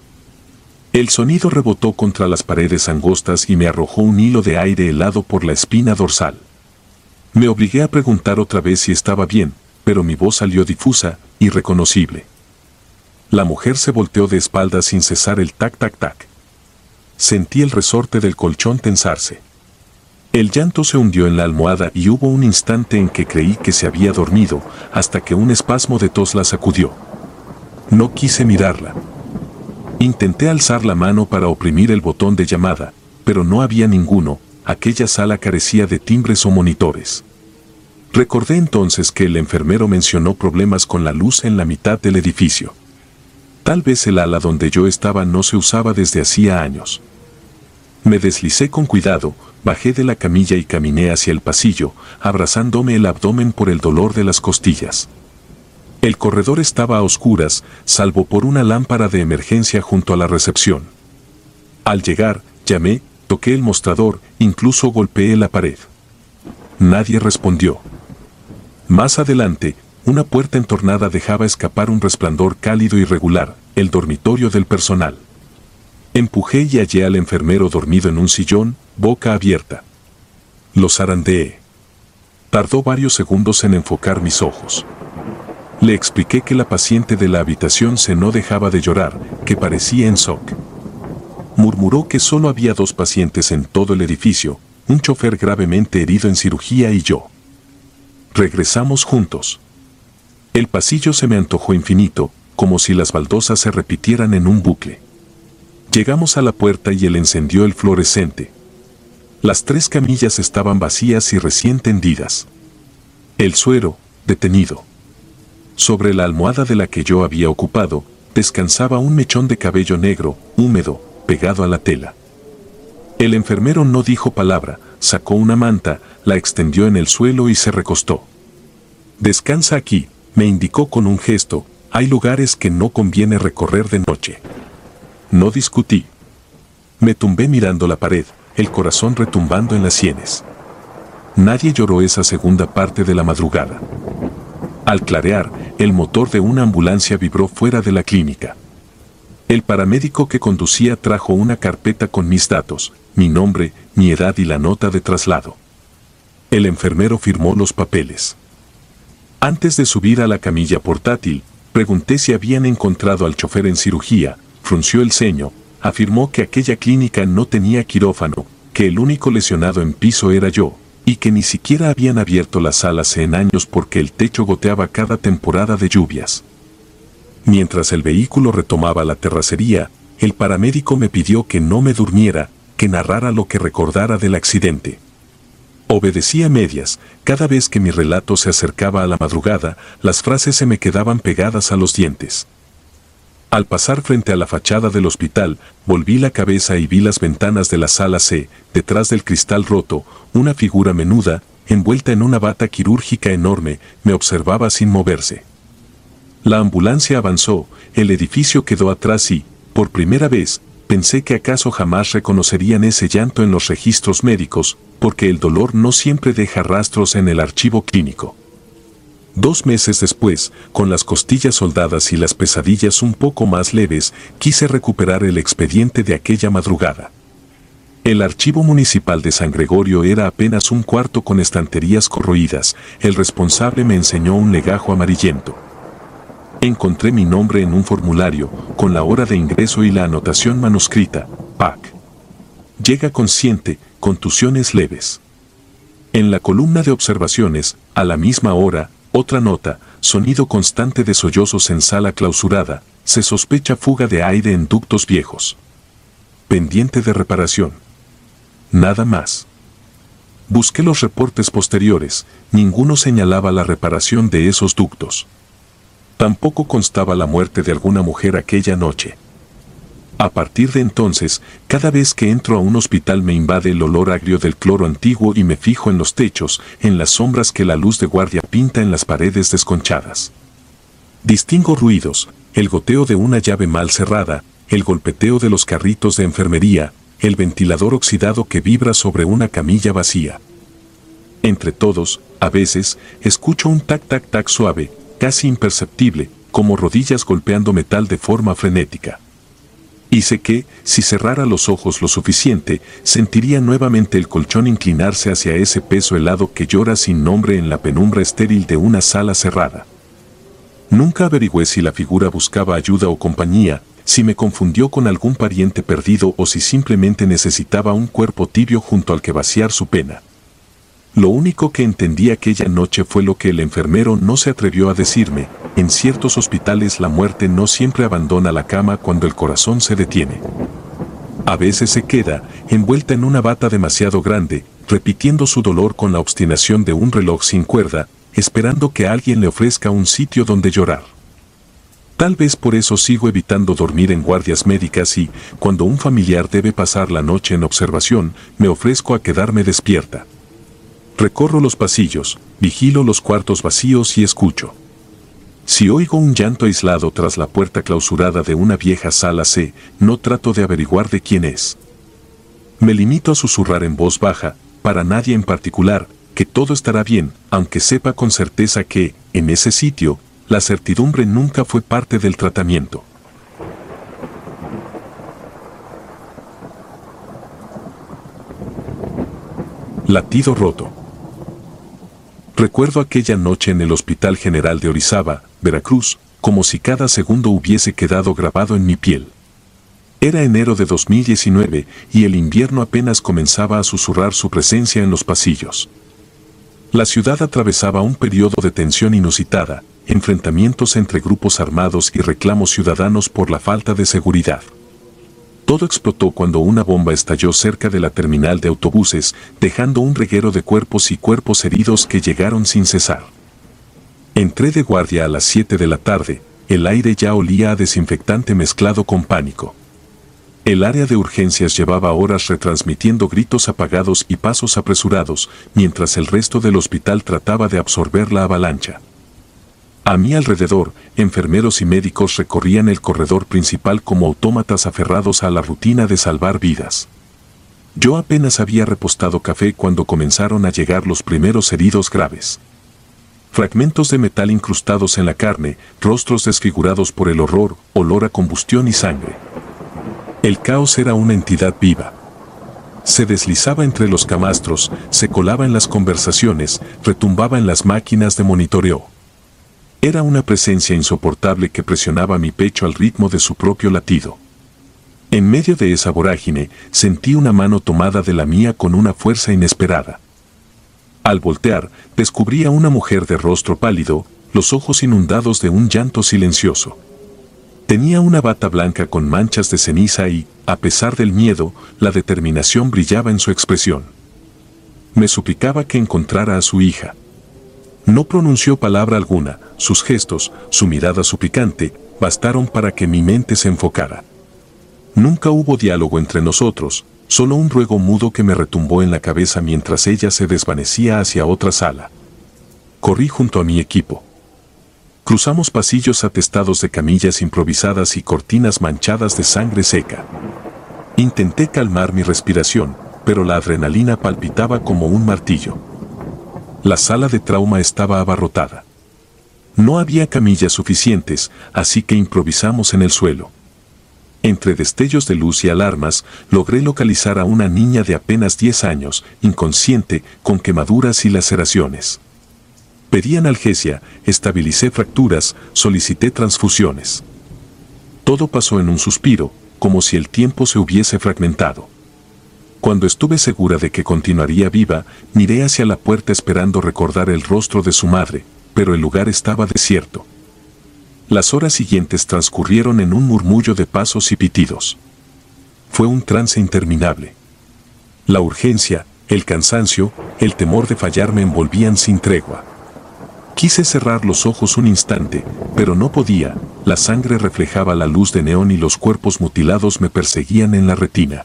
El sonido rebotó contra las paredes angostas y me arrojó un hilo de aire helado por la espina dorsal. Me obligué a preguntar otra vez si estaba bien, pero mi voz salió difusa, irreconocible. La mujer se volteó de espaldas sin cesar el tac-tac-tac. Sentí el resorte del colchón tensarse. El llanto se hundió en la almohada y hubo un instante en que creí que se había dormido, hasta que un espasmo de tos la sacudió. No quise mirarla. Intenté alzar la mano para oprimir el botón de llamada, pero no había ninguno, aquella sala carecía de timbres o monitores. Recordé entonces que el enfermero mencionó problemas con la luz en la mitad del edificio. Tal vez el ala donde yo estaba no se usaba desde hacía años. Me deslicé con cuidado, bajé de la camilla y caminé hacia el pasillo, abrazándome el abdomen por el dolor de las costillas. El corredor estaba a oscuras, salvo por una lámpara de emergencia junto a la recepción. Al llegar, llamé, toqué el mostrador, incluso golpeé la pared. Nadie respondió. Más adelante, una puerta entornada dejaba escapar un resplandor cálido y regular, el dormitorio del personal. Empujé y hallé al enfermero dormido en un sillón, boca abierta. Lo zarandeé. Tardó varios segundos en enfocar mis ojos. Le expliqué que la paciente de la habitación C no dejaba de llorar, que parecía en shock. Murmuró que solo había dos pacientes en todo el edificio, un chofer gravemente herido en cirugía y yo. Regresamos juntos. El pasillo se me antojó infinito, como si las baldosas se repitieran en un bucle. Llegamos a la puerta y él encendió el fluorescente. Las tres camillas estaban vacías y recién tendidas. El suero, detenido. Sobre la almohada de la que yo había ocupado, descansaba un mechón de cabello negro, húmedo, pegado a la tela. El enfermero no dijo palabra, sacó una manta, la extendió en el suelo y se recostó. Descansa aquí, me indicó con un gesto, hay lugares que no conviene recorrer de noche. No discutí. Me tumbé mirando la pared, el corazón retumbando en las sienes. Nadie lloró esa segunda parte de la madrugada. Al clarear, el motor de una ambulancia vibró fuera de la clínica. El paramédico que conducía trajo una carpeta con mis datos, mi nombre, mi edad y la nota de traslado. El enfermero firmó los papeles. Antes de subir a la camilla portátil, pregunté si habían encontrado al chofer en cirugía, frunció el ceño, afirmó que aquella clínica no tenía quirófano, que el único lesionado en piso era yo, y que ni siquiera habían abierto las salas en años porque el techo goteaba cada temporada de lluvias. Mientras el vehículo retomaba la terracería, el paramédico me pidió que no me durmiera, que narrara lo que recordara del accidente. Obedecí a medias, cada vez que mi relato se acercaba a la madrugada, las frases se me quedaban pegadas a los dientes. Al pasar frente a la fachada del hospital, volví la cabeza y vi las ventanas de la sala C, detrás del cristal roto, una figura menuda, envuelta en una bata quirúrgica enorme, me observaba sin moverse. La ambulancia avanzó, el edificio quedó atrás y, por primera vez, pensé que acaso jamás reconocerían ese llanto en los registros médicos, porque el dolor no siempre deja rastros en el archivo clínico. Dos meses después, con las costillas soldadas y las pesadillas un poco más leves, quise recuperar el expediente de aquella madrugada. El archivo municipal de San Gregorio era apenas un cuarto con estanterías corroídas, el responsable me enseñó un legajo amarillento. Encontré mi nombre en un formulario, con la hora de ingreso y la anotación manuscrita, P A C. Llega consciente, contusiones leves. En la columna de observaciones, a la misma hora, Otra nota, sonido constante de sollozos en sala clausurada, se sospecha fuga de aire en ductos viejos. Pendiente de reparación. Nada más. Busqué los reportes posteriores, ninguno señalaba la reparación de esos ductos. Tampoco constaba la muerte de alguna mujer aquella noche. A partir de entonces, cada vez que entro a un hospital me invade el olor agrio del cloro antiguo y me fijo en los techos, en las sombras que la luz de guardia pinta en las paredes desconchadas. Distingo ruidos, el goteo de una llave mal cerrada, el golpeteo de los carritos de enfermería, el ventilador oxidado que vibra sobre una camilla vacía. Entre todos, a veces, escucho un tac-tac-tac suave, casi imperceptible, como rodillas golpeando metal de forma frenética. Y sé que, si cerrara los ojos lo suficiente, sentiría nuevamente el colchón inclinarse hacia ese peso helado que llora sin nombre en la penumbra estéril de una sala cerrada. Nunca averigüé si la figura buscaba ayuda o compañía, si me confundió con algún pariente perdido o si simplemente necesitaba un cuerpo tibio junto al que vaciar su pena. Lo único que entendí aquella noche fue lo que el enfermero no se atrevió a decirme: en ciertos hospitales la muerte no siempre abandona la cama cuando el corazón se detiene. A veces se queda, envuelta en una bata demasiado grande, repitiendo su dolor con la obstinación de un reloj sin cuerda, esperando que alguien le ofrezca un sitio donde llorar. Tal vez por eso sigo evitando dormir en guardias médicas y, cuando un familiar debe pasar la noche en observación, me ofrezco a quedarme despierta. Recorro los pasillos, vigilo los cuartos vacíos y escucho. Si oigo un llanto aislado tras la puerta clausurada de una vieja sala C, no trato de averiguar de quién es. Me limito a susurrar en voz baja, para nadie en particular, que todo estará bien, aunque sepa con certeza que, en ese sitio, la certidumbre nunca fue parte del tratamiento. Latido roto. Recuerdo aquella noche en el Hospital General de Orizaba, Veracruz, como si cada segundo hubiese quedado grabado en mi piel. Era enero de dos mil diecinueve y el invierno apenas comenzaba a susurrar su presencia en los pasillos. La ciudad atravesaba un periodo de tensión inusitada, enfrentamientos entre grupos armados y reclamos ciudadanos por la falta de seguridad. Todo explotó cuando una bomba estalló cerca de la terminal de autobuses, dejando un reguero de cuerpos y cuerpos heridos que llegaron sin cesar. Entré de guardia a las siete de la tarde, el aire ya olía a desinfectante mezclado con pánico. El área de urgencias llevaba horas retransmitiendo gritos apagados y pasos apresurados, mientras el resto del hospital trataba de absorber la avalancha. A mi alrededor, enfermeros y médicos recorrían el corredor principal como autómatas aferrados a la rutina de salvar vidas. Yo apenas había repostado café cuando comenzaron a llegar los primeros heridos graves. Fragmentos de metal incrustados en la carne, rostros desfigurados por el horror, olor a combustión y sangre. El caos era una entidad viva. Se deslizaba entre los camastros, se colaba en las conversaciones, retumbaba en las máquinas de monitoreo. Era una presencia insoportable que presionaba mi pecho al ritmo de su propio latido. En medio de esa vorágine, sentí una mano tomada de la mía con una fuerza inesperada. Al voltear, descubrí a una mujer de rostro pálido, los ojos inundados de un llanto silencioso. Tenía una bata blanca con manchas de ceniza y, a pesar del miedo, la determinación brillaba en su expresión. Me suplicaba que encontrara a su hija. No pronunció palabra alguna, sus gestos, su mirada suplicante, bastaron para que mi mente se enfocara. Nunca hubo diálogo entre nosotros, solo un ruego mudo que me retumbó en la cabeza mientras ella se desvanecía hacia otra sala. Corrí junto a mi equipo. Cruzamos pasillos atestados de camillas improvisadas y cortinas manchadas de sangre seca. Intenté calmar mi respiración, pero la adrenalina palpitaba como un martillo. La sala de trauma estaba abarrotada. No había camillas suficientes, así que improvisamos en el suelo. Entre destellos de luz y alarmas, logré localizar a una niña de apenas diez años, inconsciente, con quemaduras y laceraciones. Pedí analgesia, estabilicé fracturas, solicité transfusiones. Todo pasó en un suspiro, como si el tiempo se hubiese fragmentado. Cuando estuve segura de que continuaría viva, miré hacia la puerta esperando recordar el rostro de su madre, pero el lugar estaba desierto. Las horas siguientes transcurrieron en un murmullo de pasos y pitidos. Fue un trance interminable. La urgencia, el cansancio, el temor de fallar me envolvían sin tregua. Quise cerrar los ojos un instante, pero no podía. La sangre reflejaba la luz de neón y los cuerpos mutilados me perseguían en la retina.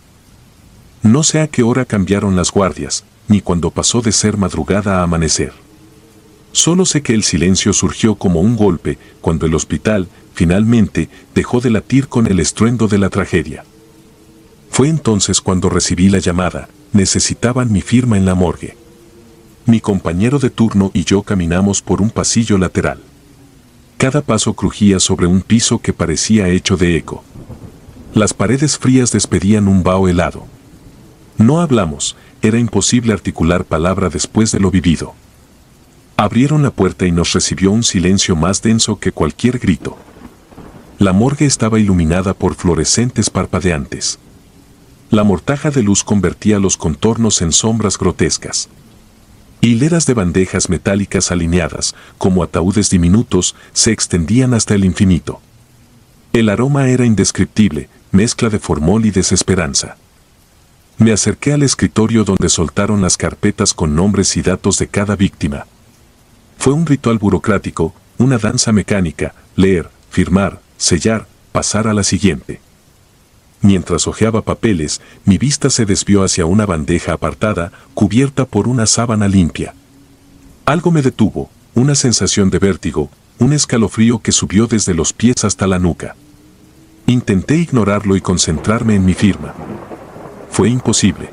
No sé a qué hora cambiaron las guardias, ni cuándo pasó de ser madrugada a amanecer. Solo sé que el silencio surgió como un golpe cuando el hospital, finalmente, dejó de latir con el estruendo de la tragedia. Fue entonces cuando recibí la llamada. Necesitaban mi firma en la morgue. Mi compañero de turno y yo caminamos por un pasillo lateral. Cada paso crujía sobre un piso que parecía hecho de eco. Las paredes frías despedían un vaho helado. No hablamos, era imposible articular palabra después de lo vivido. Abrieron la puerta y nos recibió un silencio más denso que cualquier grito. La morgue estaba iluminada por fluorescentes parpadeantes. La mortaja de luz convertía los contornos en sombras grotescas. Hileras de bandejas metálicas alineadas, como ataúdes diminutos, se extendían hasta el infinito. El aroma era indescriptible, mezcla de formol y desesperanza. Me acerqué al escritorio donde soltaron las carpetas con nombres y datos de cada víctima. Fue un ritual burocrático, una danza mecánica, leer, firmar, sellar, pasar a la siguiente. Mientras hojeaba papeles, mi vista se desvió hacia una bandeja apartada, cubierta por una sábana limpia. Algo me detuvo, una sensación de vértigo, un escalofrío que subió desde los pies hasta la nuca. Intenté ignorarlo y concentrarme en mi firma. Fue imposible.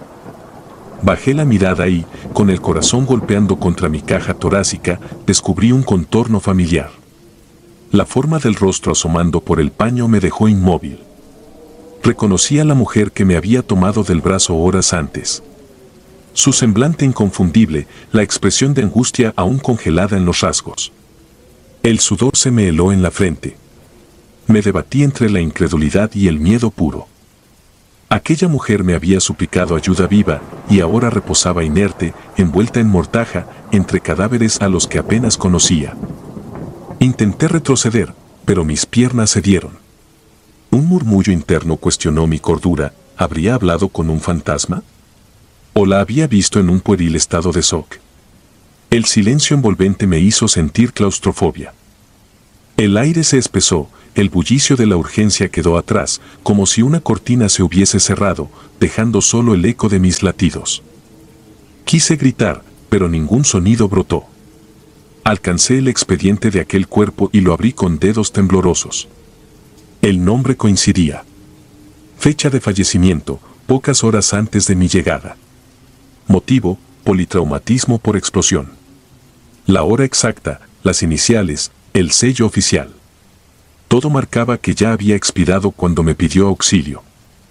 Bajé la mirada y, con el corazón golpeando contra mi caja torácica, descubrí un contorno familiar. La forma del rostro asomando por el paño me dejó inmóvil. Reconocí a la mujer que me había tomado del brazo horas antes. Su semblante inconfundible, la expresión de angustia aún congelada en los rasgos. El sudor se me heló en la frente. Me debatí entre la incredulidad y el miedo puro. Aquella mujer me había suplicado ayuda viva y ahora reposaba inerte, envuelta en mortaja, entre cadáveres a los que apenas conocía. Intenté retroceder, pero mis piernas cedieron. Un murmullo interno cuestionó mi cordura. ¿Habría hablado con un fantasma? ¿O la había visto en un pueril estado de shock? El silencio envolvente me hizo sentir claustrofobia. El aire se espesó, el bullicio de la urgencia quedó atrás, como si una cortina se hubiese cerrado, dejando solo el eco de mis latidos. Quise gritar, pero ningún sonido brotó. Alcancé el expediente de aquel cuerpo y lo abrí con dedos temblorosos. El nombre coincidía. Fecha de fallecimiento, pocas horas antes de mi llegada. Motivo, politraumatismo por explosión. La hora exacta, las iniciales, el sello oficial. Todo marcaba que ya había expirado cuando me pidió auxilio.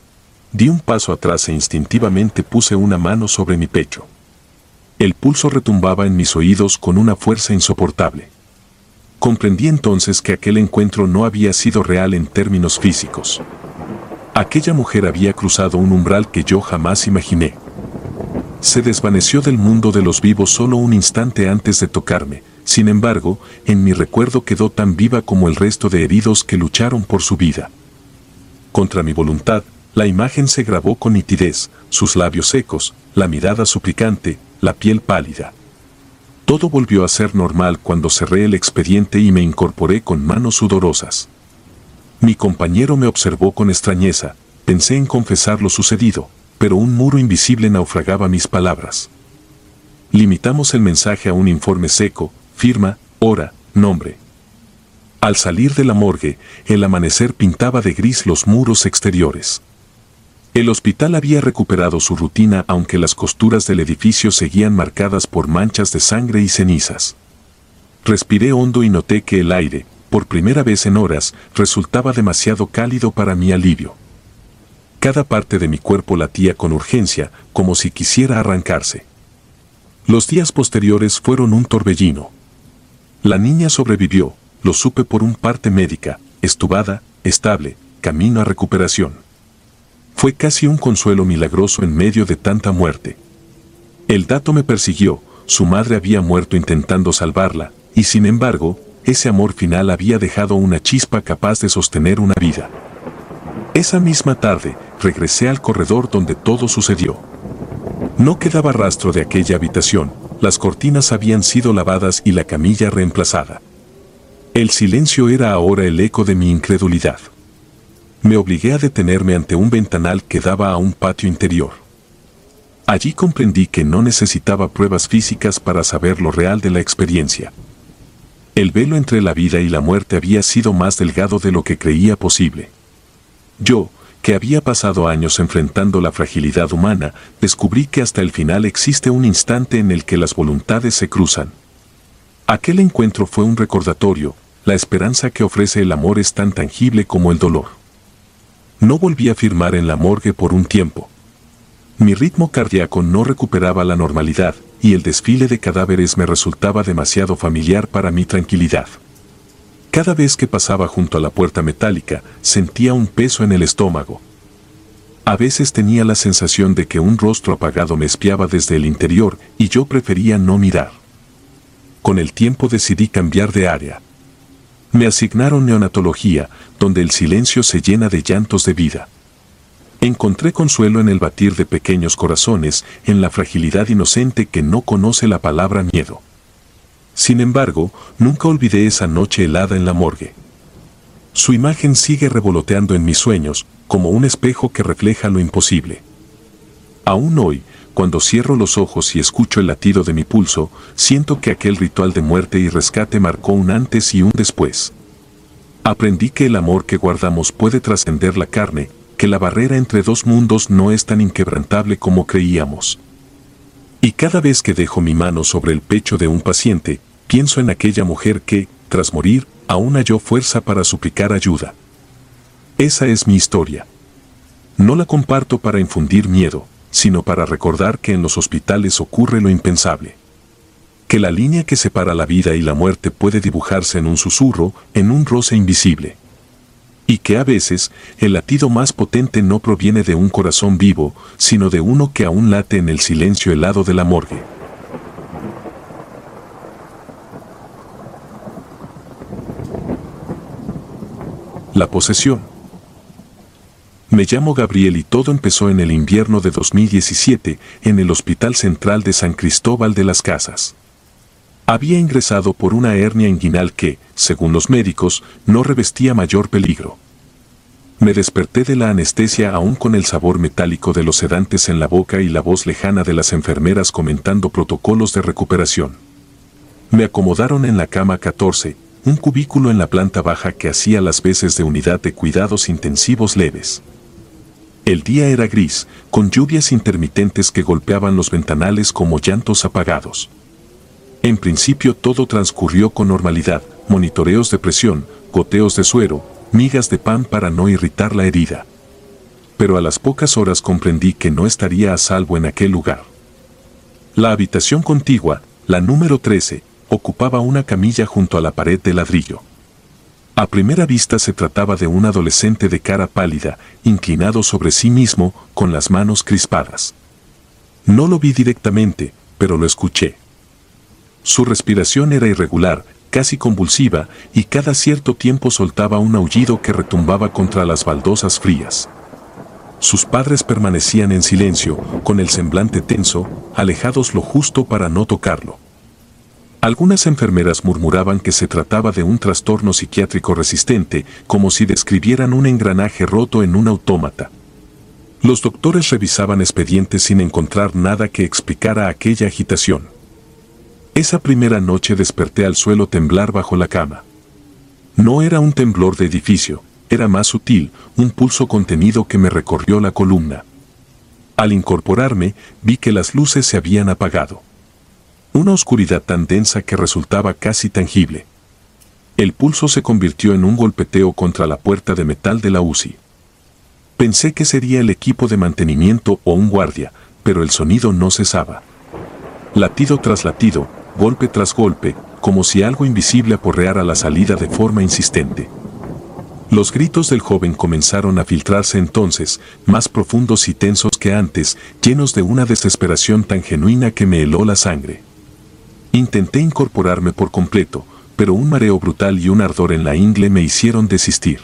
Di un paso atrás e instintivamente puse una mano sobre mi pecho. El pulso retumbaba en mis oídos con una fuerza insoportable. Comprendí entonces que aquel encuentro no había sido real en términos físicos. Aquella mujer había cruzado un umbral que yo jamás imaginé. Se desvaneció del mundo de los vivos solo un instante antes de tocarme. Sin embargo, en mi recuerdo quedó tan viva como el resto de heridos que lucharon por su vida. Contra mi voluntad, la imagen se grabó con nitidez, sus labios secos, la mirada suplicante, la piel pálida. Todo volvió a ser normal cuando cerré el expediente y me incorporé con manos sudorosas. Mi compañero me observó con extrañeza. Pensé en confesar lo sucedido, pero un muro invisible naufragaba mis palabras. Limitamos el mensaje a un informe seco, firma, hora, nombre. Al salir de la morgue, el amanecer pintaba de gris los muros exteriores. El hospital había recuperado su rutina aunque las costuras del edificio seguían marcadas por manchas de sangre y cenizas. Respiré hondo y noté que el aire, por primera vez en horas, resultaba demasiado cálido para mi alivio. Cada parte de mi cuerpo latía con urgencia, como si quisiera arrancarse. Los días posteriores fueron un torbellino. La niña sobrevivió, lo supe por un parte médica, estubada, estable, camino a recuperación. Fue casi un consuelo milagroso en medio de tanta muerte. El dato me persiguió, su madre había muerto intentando salvarla, y sin embargo, ese amor final había dejado una chispa capaz de sostener una vida. Esa misma tarde, regresé al corredor donde todo sucedió. No quedaba rastro de aquella habitación, las cortinas habían sido lavadas y la camilla reemplazada. El silencio era ahora el eco de mi incredulidad. Me obligué a detenerme ante un ventanal que daba a un patio interior. Allí comprendí que no necesitaba pruebas físicas para saber lo real de la experiencia. El velo entre la vida y la muerte había sido más delgado de lo que creía posible. Yo, que había pasado años enfrentando la fragilidad humana, descubrí que hasta el final existe un instante en el que las voluntades se cruzan. Aquel encuentro fue un recordatorio, la esperanza que ofrece el amor es tan tangible como el dolor. No volví a firmar en la morgue por un tiempo. Mi ritmo cardíaco no recuperaba la normalidad, y el desfile de cadáveres me resultaba demasiado familiar para mi tranquilidad. Cada vez que pasaba junto a la puerta metálica, sentía un peso en el estómago. A veces tenía la sensación de que un rostro apagado me espiaba desde el interior, y yo prefería no mirar. Con el tiempo decidí cambiar de área. Me asignaron neonatología, donde el silencio se llena de llantos de vida. Encontré consuelo en el batir de pequeños corazones, en la fragilidad inocente que no conoce la palabra miedo. Sin embargo, nunca olvidé esa noche helada en la morgue. Su imagen sigue revoloteando en mis sueños, como un espejo que refleja lo imposible. Aún hoy, cuando cierro los ojos y escucho el latido de mi pulso, siento que aquel ritual de muerte y rescate marcó un antes y un después. Aprendí que el amor que guardamos puede trascender la carne, que la barrera entre dos mundos no es tan inquebrantable como creíamos. Y cada vez que dejo mi mano sobre el pecho de un paciente, pienso en aquella mujer que, tras morir, aún halló fuerza para suplicar ayuda. Esa es mi historia. No la comparto para infundir miedo, sino para recordar que en los hospitales ocurre lo impensable. Que la línea que separa la vida y la muerte puede dibujarse en un susurro, en un roce invisible. Y que a veces, el latido más potente no proviene de un corazón vivo, sino de uno que aún late en el silencio helado de la morgue. La posesión. Me llamo Gabriel y todo empezó en el invierno de dos mil diecisiete, en el Hospital Central de San Cristóbal de las Casas. Había ingresado por una hernia inguinal que, según los médicos, no revestía mayor peligro. Me desperté de la anestesia aún con el sabor metálico de los sedantes en la boca y la voz lejana de las enfermeras comentando protocolos de recuperación. Me acomodaron en la cama catorce, un cubículo en la planta baja que hacía las veces de unidad de cuidados intensivos leves. El día era gris, con lluvias intermitentes que golpeaban los ventanales como llantos apagados. En principio todo transcurrió con normalidad, monitoreos de presión, goteos de suero, migas de pan para no irritar la herida. Pero a las pocas horas comprendí que no estaría a salvo en aquel lugar. La habitación contigua, la número trece, ocupaba una camilla junto a la pared de ladrillo. A primera vista se trataba de un adolescente de cara pálida, inclinado sobre sí mismo, con las manos crispadas. No lo vi directamente, pero lo escuché. Su respiración era irregular, casi convulsiva, y cada cierto tiempo soltaba un aullido que retumbaba contra las baldosas frías. Sus padres permanecían en silencio, con el semblante tenso, alejados lo justo para no tocarlo. Algunas enfermeras murmuraban que se trataba de un trastorno psiquiátrico resistente, como si describieran un engranaje roto en un autómata. Los doctores revisaban expedientes sin encontrar nada que explicara aquella agitación. Esa primera noche desperté al suelo temblar bajo la cama. No era un temblor de edificio, era más sutil, un pulso contenido que me recorrió la columna. Al incorporarme, vi que las luces se habían apagado. Una oscuridad tan densa que resultaba casi tangible. El pulso se convirtió en un golpeteo contra la puerta de metal de la U C I. Pensé que sería el equipo de mantenimiento o un guardia, pero el sonido no cesaba. Latido tras latido, golpe tras golpe, como si algo invisible aporreara la salida de forma insistente. Los gritos del joven comenzaron a filtrarse entonces, más profundos y tensos que antes, llenos de una desesperación tan genuina que me heló la sangre. Intenté incorporarme por completo, pero un mareo brutal y un ardor en la ingle me hicieron desistir.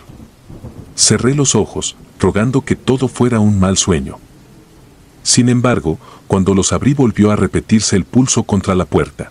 Cerré los ojos, rogando que todo fuera un mal sueño. Sin embargo, cuando los abrí volvió a repetirse el pulso contra la puerta.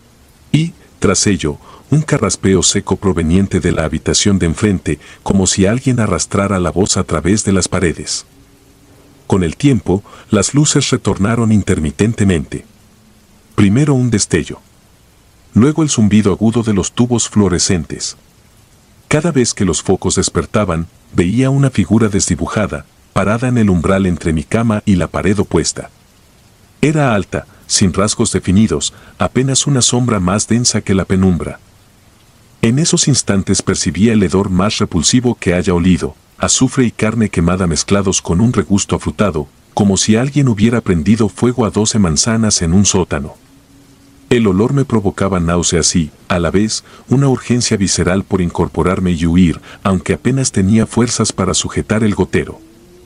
Y, tras ello, un carraspeo seco proveniente de la habitación de enfrente, como si alguien arrastrara la voz a través de las paredes. Con el tiempo, las luces retornaron intermitentemente. Primero un destello. Luego el zumbido agudo de los tubos fluorescentes. Cada vez que los focos despertaban, veía una figura desdibujada, parada en el umbral entre mi cama y la pared opuesta. Era alta, sin rasgos definidos, apenas una sombra más densa que la penumbra. En esos instantes percibía el hedor más repulsivo que haya olido, azufre y carne quemada mezclados con un regusto afrutado, como si alguien hubiera prendido fuego a doce manzanas en un sótano. El olor me provocaba náuseas y, a la vez, una urgencia visceral por incorporarme y huir, aunque apenas tenía fuerzas para sujetar el gotero.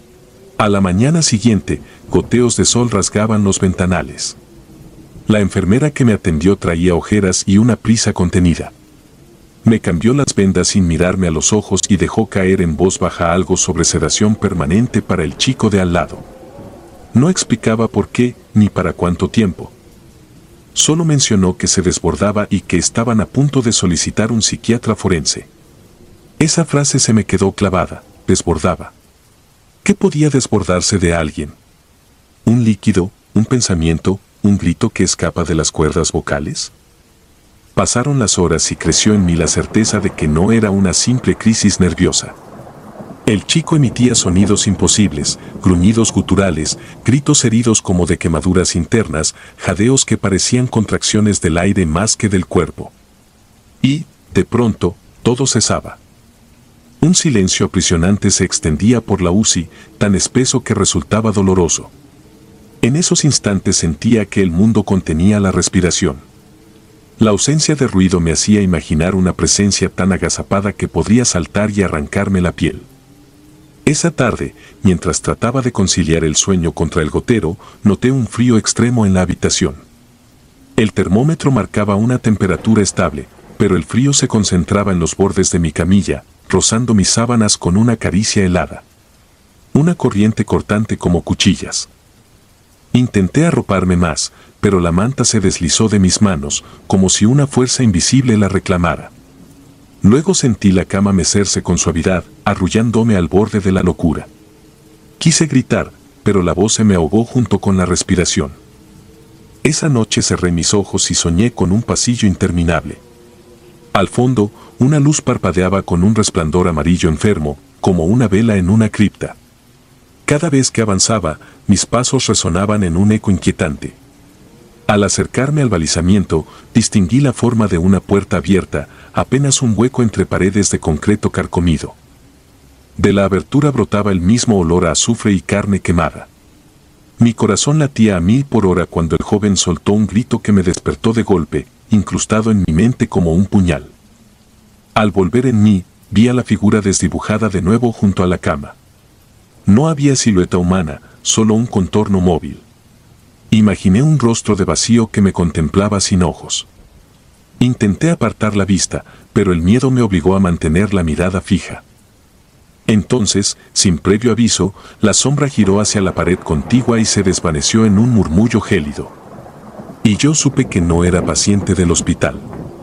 A la mañana siguiente, goteos de sol rasgaban los ventanales. La enfermera que me atendió traía ojeras y una prisa contenida. Me cambió las vendas sin mirarme a los ojos y dejó caer en voz baja algo sobre sedación permanente para el chico de al lado. No explicaba por qué, ni para cuánto tiempo. Solo mencionó que se desbordaba y que estaban a punto de solicitar un psiquiatra forense. Esa frase se me quedó clavada, desbordaba. ¿Qué podía desbordarse de alguien? ¿Un líquido, un pensamiento, un grito que escapa de las cuerdas vocales? Pasaron las horas y creció en mí la certeza de que no era una simple crisis nerviosa. El chico emitía sonidos imposibles, gruñidos guturales, gritos heridos como de quemaduras internas, jadeos que parecían contracciones del aire más que del cuerpo. Y, de pronto, todo cesaba. Un silencio aprisionante se extendía por la U C I, tan espeso que resultaba doloroso. En esos instantes sentía que el mundo contenía la respiración. La ausencia de ruido me hacía imaginar una presencia tan agazapada que podría saltar y arrancarme la piel. Esa tarde, mientras trataba de conciliar el sueño contra el gotero, noté un frío extremo en la habitación. El termómetro marcaba una temperatura estable, pero el frío se concentraba en los bordes de mi camilla, rozando mis sábanas con una caricia helada. Una corriente cortante como cuchillas. Intenté arroparme más, pero la manta se deslizó de mis manos, como si una fuerza invisible la reclamara. Luego sentí la cama mecerse con suavidad, arrullándome al borde de la locura. Quise gritar, pero la voz se me ahogó junto con la respiración. Esa noche cerré mis ojos y soñé con un pasillo interminable. Al fondo, una luz parpadeaba con un resplandor amarillo enfermo, como una vela en una cripta. Cada vez que avanzaba, mis pasos resonaban en un eco inquietante. Al acercarme al balizamiento, distinguí la forma de una puerta abierta, apenas un hueco entre paredes de concreto carcomido. De la abertura brotaba el mismo olor a azufre y carne quemada. Mi corazón latía a mil por hora cuando el joven soltó un grito que me despertó de golpe, incrustado en mi mente como un puñal. Al volver en mí, vi a la figura desdibujada de nuevo junto a la cama. No había silueta humana, solo un contorno móvil. Imaginé un rostro de vacío que me contemplaba sin ojos. Intenté apartar la vista, pero el miedo me obligó a mantener la mirada fija. Entonces, sin previo aviso, la sombra giró hacia la pared contigua y se desvaneció en un murmullo gélido. Y yo supe que no era paciente del hospital.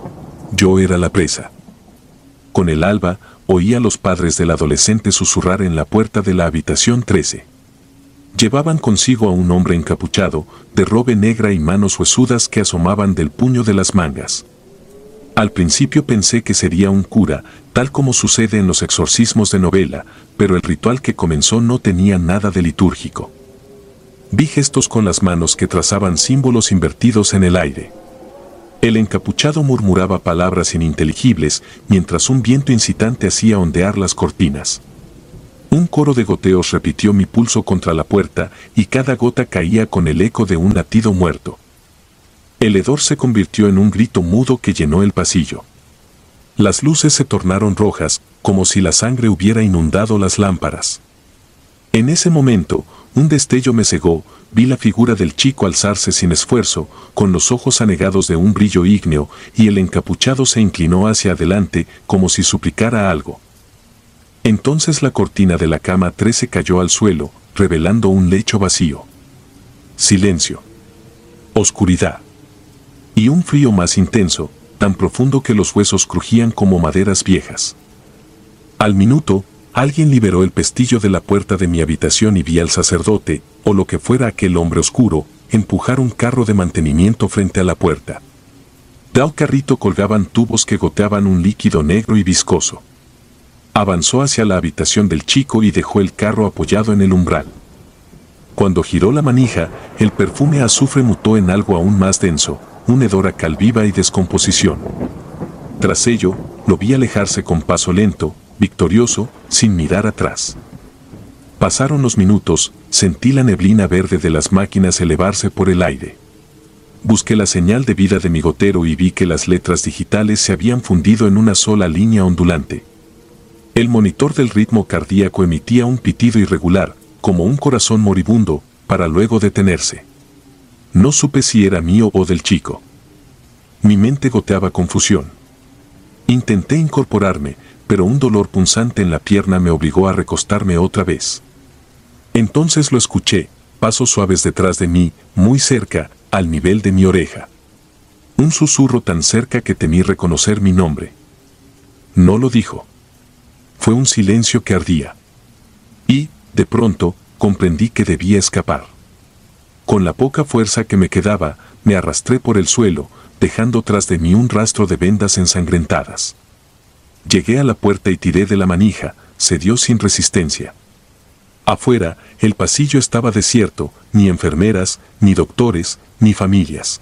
Yo era la presa. Con el alba, oí a los padres del adolescente susurrar en la puerta de la habitación trece. Llevaban consigo a un hombre encapuchado, de robe negra y manos huesudas que asomaban del puño de las mangas. Al principio pensé que sería un cura, tal como sucede en los exorcismos de novela, pero el ritual que comenzó no tenía nada de litúrgico. Vi gestos con las manos que trazaban símbolos invertidos en el aire. El encapuchado murmuraba palabras ininteligibles, mientras un viento incitante hacía ondear las cortinas. Un coro de goteos repitió mi pulso contra la puerta, y cada gota caía con el eco de un latido muerto. El hedor se convirtió en un grito mudo que llenó el pasillo. Las luces se tornaron rojas, como si la sangre hubiera inundado las lámparas. En ese momento, Un destello me cegó, vi la figura del chico alzarse sin esfuerzo, con los ojos anegados de un brillo ígneo, y el encapuchado se inclinó hacia adelante, como si suplicara algo. Entonces la cortina de la cama trece cayó al suelo, revelando un lecho vacío. Silencio. Oscuridad. Y un frío más intenso, tan profundo que los huesos crujían como maderas viejas. Al minuto, alguien liberó el pestillo de la puerta de mi habitación y vi al sacerdote, o lo que fuera aquel hombre oscuro, empujar un carro de mantenimiento frente a la puerta. Del carrito colgaban tubos que goteaban un líquido negro y viscoso. Avanzó hacia la habitación del chico y dejó el carro apoyado en el umbral. Cuando giró la manija, el perfume a azufre mutó en algo aún más denso, un hedor a cal viva y descomposición. Tras ello, lo vi alejarse con paso lento, victorioso, sin mirar atrás. Pasaron los minutos, sentí la neblina verde de las máquinas elevarse por el aire. Busqué la señal de vida de mi gotero y vi que las letras digitales se habían fundido en una sola línea ondulante. El monitor del ritmo cardíaco emitía un pitido irregular, como un corazón moribundo, para luego detenerse. No supe si era mío o del chico. Mi mente goteaba confusión. Intenté incorporarme, pero un dolor punzante en la pierna me obligó a recostarme otra vez. Entonces lo escuché, pasos suaves detrás de mí, muy cerca, al nivel de mi oreja. Un susurro tan cerca que temí reconocer mi nombre. No lo dijo. Fue un silencio que ardía. Y, de pronto, comprendí que debía escapar. Con la poca fuerza que me quedaba, me arrastré por el suelo, dejando tras de mí un rastro de vendas ensangrentadas. Llegué a la puerta y tiré de la manija, cedió sin resistencia. Afuera, el pasillo estaba desierto, ni enfermeras, ni doctores, ni familias.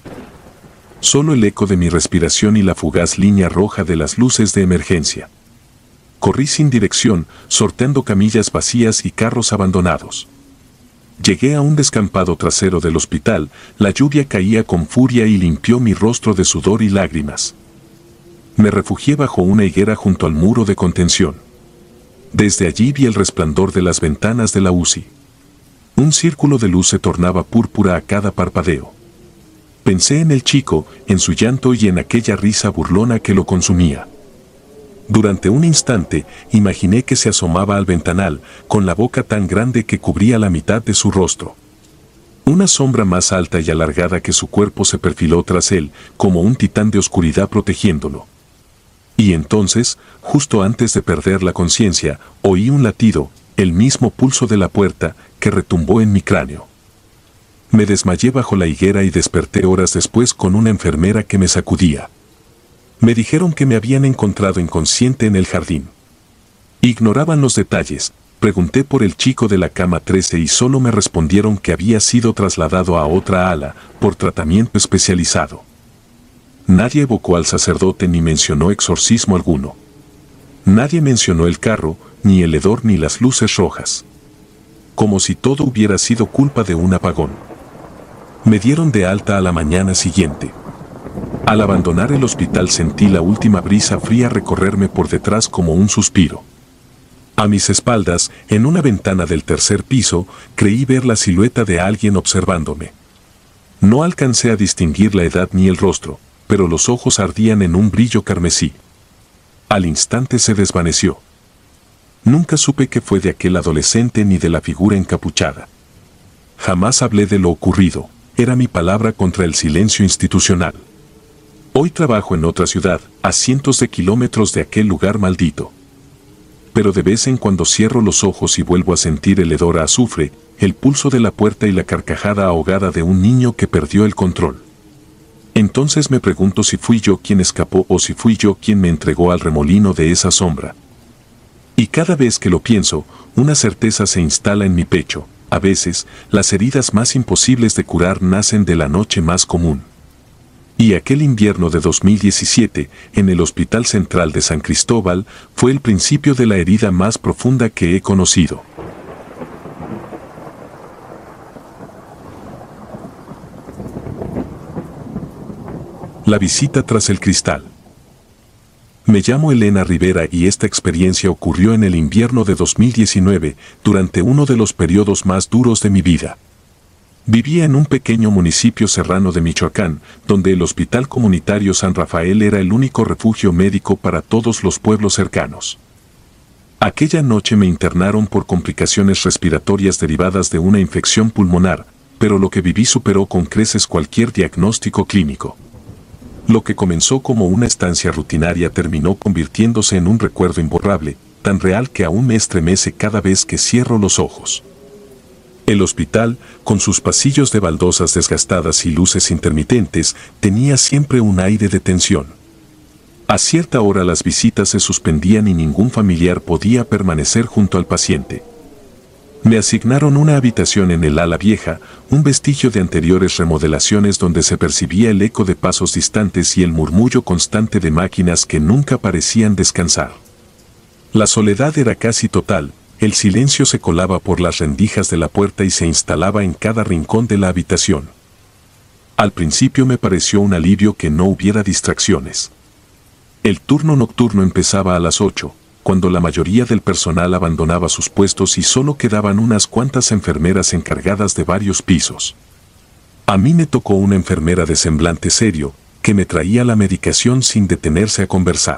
Solo el eco de mi respiración y la fugaz línea roja de las luces de emergencia. Corrí sin dirección, sorteando camillas vacías y carros abandonados. Llegué a un descampado trasero del hospital, la lluvia caía con furia y limpió mi rostro de sudor y lágrimas. Me refugié bajo una higuera junto al muro de contención. Desde allí vi el resplandor de las ventanas de la U C I. Un círculo de luz se tornaba púrpura a cada parpadeo. Pensé en el chico, en su llanto y en aquella risa burlona que lo consumía. Durante un instante, imaginé que se asomaba al ventanal, con la boca tan grande que cubría la mitad de su rostro. Una sombra más alta y alargada que su cuerpo se perfiló tras él, como un titán de oscuridad protegiéndolo. Y entonces, justo antes de perder la conciencia, oí un latido, el mismo pulso de la puerta, que retumbó en mi cráneo. Me desmayé bajo la higuera y desperté horas después con una enfermera que me sacudía. Me dijeron que me habían encontrado inconsciente en el jardín. Ignoraban los detalles. Pregunté por el chico de la cama trece y solo me respondieron que había sido trasladado a otra ala, por tratamiento especializado. Nadie evocó al sacerdote ni mencionó exorcismo alguno. Nadie mencionó el carro, ni el hedor ni las luces rojas. Como si todo hubiera sido culpa de un apagón. Me dieron de alta a la mañana siguiente. Al abandonar el hospital sentí la última brisa fría recorrerme por detrás como un suspiro. A mis espaldas, en una ventana del tercer piso, creí ver la silueta de alguien observándome. No alcancé a distinguir la edad ni el rostro, pero los ojos ardían en un brillo carmesí. Al instante se desvaneció. Nunca supe qué fue de aquel adolescente ni de la figura encapuchada. Jamás hablé de lo ocurrido, era mi palabra contra el silencio institucional. Hoy trabajo en otra ciudad, a cientos de kilómetros de aquel lugar maldito. Pero de vez en cuando cierro los ojos y vuelvo a sentir el hedor a azufre, el pulso de la puerta y la carcajada ahogada de un niño que perdió el control. Entonces me pregunto si fui yo quien escapó o si fui yo quien me entregó al remolino de esa sombra. Y cada vez que lo pienso, una certeza se instala en mi pecho. A veces, las heridas más imposibles de curar nacen de la noche más común. Y aquel invierno de dos mil diecisiete, en el Hospital Central de San Cristóbal, fue el principio de la herida más profunda que he conocido. La visita tras el cristal. Me llamo Elena Rivera y esta experiencia ocurrió en el invierno de dos mil diecinueve, durante uno de los periodos más duros de mi vida. Vivía en un pequeño municipio serrano de Michoacán, donde el Hospital Comunitario San Rafael era el único refugio médico para todos los pueblos cercanos. Aquella noche me internaron por complicaciones respiratorias derivadas de una infección pulmonar, pero lo que viví superó con creces cualquier diagnóstico clínico. Lo que comenzó como una estancia rutinaria terminó convirtiéndose en un recuerdo imborrable, tan real que aún me estremece cada vez que cierro los ojos. El hospital, con sus pasillos de baldosas desgastadas y luces intermitentes, tenía siempre un aire de tensión. A cierta hora las visitas se suspendían y ningún familiar podía permanecer junto al paciente. Me asignaron una habitación en el ala vieja, un vestigio de anteriores remodelaciones donde se percibía el eco de pasos distantes y el murmullo constante de máquinas que nunca parecían descansar. La soledad era casi total, el silencio se colaba por las rendijas de la puerta y se instalaba en cada rincón de la habitación. Al principio me pareció un alivio que no hubiera distracciones. El turno nocturno empezaba a las ocho. Cuando la mayoría del personal abandonaba sus puestos y solo quedaban unas cuantas enfermeras encargadas de varios pisos. A mí me tocó una enfermera de semblante serio, que me traía la medicación sin detenerse a conversar.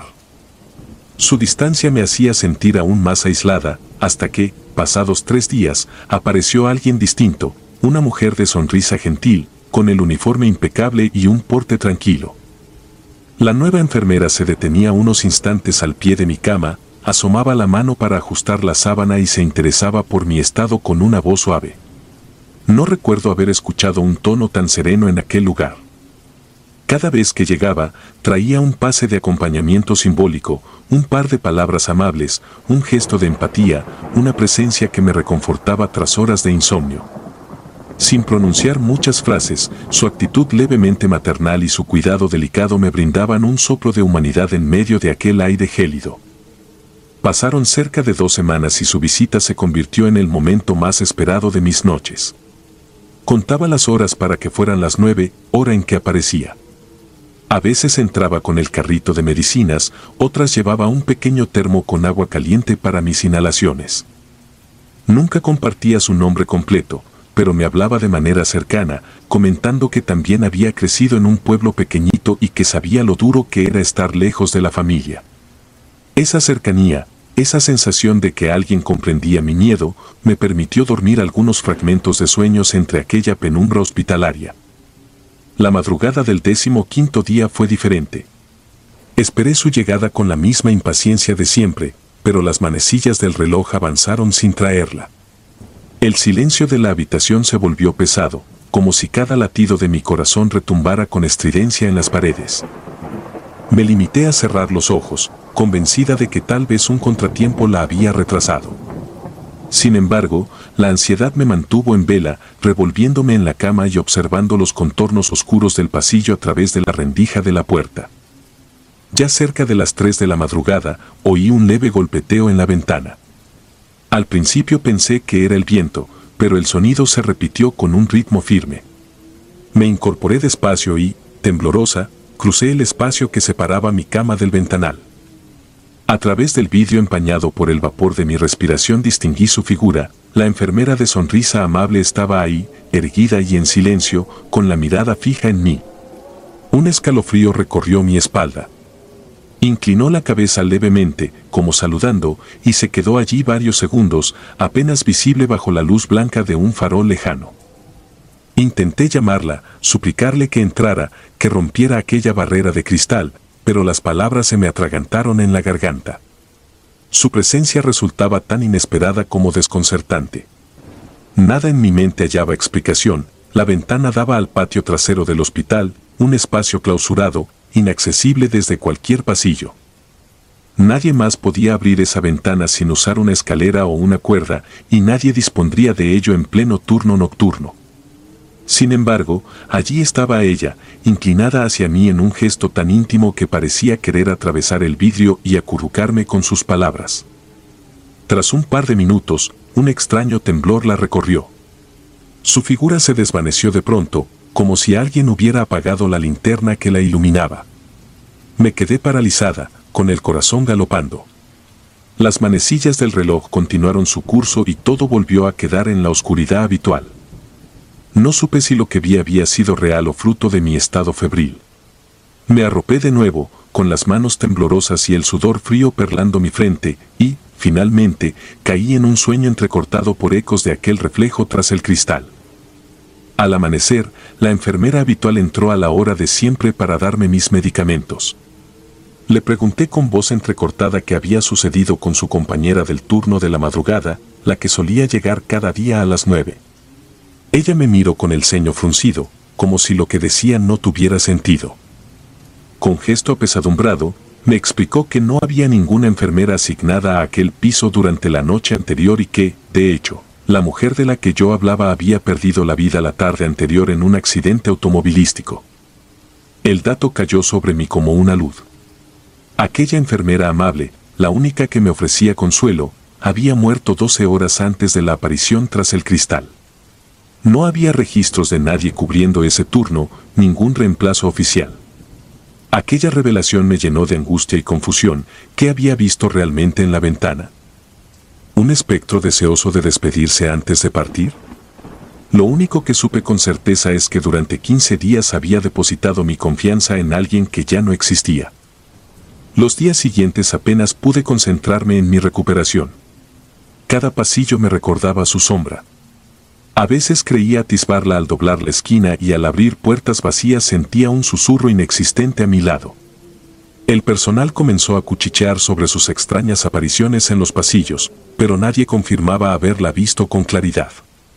Su distancia me hacía sentir aún más aislada, hasta que, pasados tres días, apareció alguien distinto, una mujer de sonrisa gentil, con el uniforme impecable y un porte tranquilo. La nueva enfermera se detenía unos instantes al pie de mi cama, asomaba la mano para ajustar la sábana y se interesaba por mi estado con una voz suave. No recuerdo haber escuchado un tono tan sereno en aquel lugar. Cada vez que llegaba, traía un pase de acompañamiento simbólico, un par de palabras amables, un gesto de empatía, una presencia que me reconfortaba tras horas de insomnio. Sin pronunciar muchas frases, su actitud levemente maternal y su cuidado delicado me brindaban un soplo de humanidad en medio de aquel aire gélido. Pasaron cerca de dos semanas y su visita se convirtió en el momento más esperado de mis noches. Contaba las horas para que fueran las nueve, hora en que aparecía. A veces entraba con el carrito de medicinas, otras llevaba un pequeño termo con agua caliente para mis inhalaciones. Nunca compartía su nombre completo, pero me hablaba de manera cercana, comentando que también había crecido en un pueblo pequeñito y que sabía lo duro que era estar lejos de la familia. Esa cercanía, esa sensación de que alguien comprendía mi miedo, me permitió dormir algunos fragmentos de sueños entre aquella penumbra hospitalaria. La madrugada del décimo quinto día fue diferente. Esperé su llegada con la misma impaciencia de siempre, pero las manecillas del reloj avanzaron sin traerla. El silencio de la habitación se volvió pesado, como si cada latido de mi corazón retumbara con estridencia en las paredes. Me limité a cerrar los ojos, convencida de que tal vez un contratiempo la había retrasado. Sin embargo, la ansiedad me mantuvo en vela, revolviéndome en la cama y observando los contornos oscuros del pasillo a través de la rendija de la puerta. Ya cerca de las tres de la madrugada, oí un leve golpeteo en la ventana. Al principio pensé que era el viento, pero el sonido se repitió con un ritmo firme. Me incorporé despacio y, temblorosa, crucé el espacio que separaba mi cama del ventanal. A través del vidrio empañado por el vapor de mi respiración distinguí su figura. La enfermera de sonrisa amable estaba ahí, erguida y en silencio, con la mirada fija en mí. Un escalofrío recorrió mi espalda. Inclinó la cabeza levemente, como saludando, y se quedó allí varios segundos, apenas visible bajo la luz blanca de un farol lejano. Intenté llamarla, suplicarle que entrara, que rompiera aquella barrera de cristal, pero las palabras se me atragantaron en la garganta. Su presencia resultaba tan inesperada como desconcertante. Nada en mi mente hallaba explicación. La ventana daba al patio trasero del hospital, un espacio clausurado, inaccesible desde cualquier pasillo. Nadie más podía abrir esa ventana sin usar una escalera o una cuerda, y nadie dispondría de ello en pleno turno nocturno. Sin embargo, allí estaba ella, inclinada hacia mí en un gesto tan íntimo que parecía querer atravesar el vidrio y acurrucarme con sus palabras. Tras un par de minutos, un extraño temblor la recorrió. Su figura se desvaneció de pronto, como si alguien hubiera apagado la linterna que la iluminaba. Me quedé paralizada, con el corazón galopando. Las manecillas del reloj continuaron su curso y todo volvió a quedar en la oscuridad habitual. No supe si lo que vi había sido real o fruto de mi estado febril. Me arropé de nuevo, con las manos temblorosas y el sudor frío perlando mi frente, y, finalmente, caí en un sueño entrecortado por ecos de aquel reflejo tras el cristal. Al amanecer, la enfermera habitual entró a la hora de siempre para darme mis medicamentos. Le pregunté con voz entrecortada qué había sucedido con su compañera del turno de la madrugada, la que solía llegar cada día a las nueve. Ella me miró con el ceño fruncido, como si lo que decía no tuviera sentido. Con gesto apesadumbrado, me explicó que no había ninguna enfermera asignada a aquel piso durante la noche anterior y que, de hecho, la mujer de la que yo hablaba había perdido la vida la tarde anterior en un accidente automovilístico. El dato cayó sobre mí como una luz. Aquella enfermera amable, la única que me ofrecía consuelo, había muerto doce horas antes de la aparición tras el cristal. No había registros de nadie cubriendo ese turno, ningún reemplazo oficial. Aquella revelación me llenó de angustia y confusión. ¿Qué había visto realmente en la ventana? ¿Un espectro deseoso de despedirse antes de partir? Lo único que supe con certeza es que durante quince días había depositado mi confianza en alguien que ya no existía. Los días siguientes apenas pude concentrarme en mi recuperación. Cada pasillo me recordaba su sombra. A veces creía atisbarla al doblar la esquina y al abrir puertas vacías sentía un susurro inexistente a mi lado. El personal comenzó a cuchichear sobre sus extrañas apariciones en los pasillos, pero nadie confirmaba haberla visto con claridad.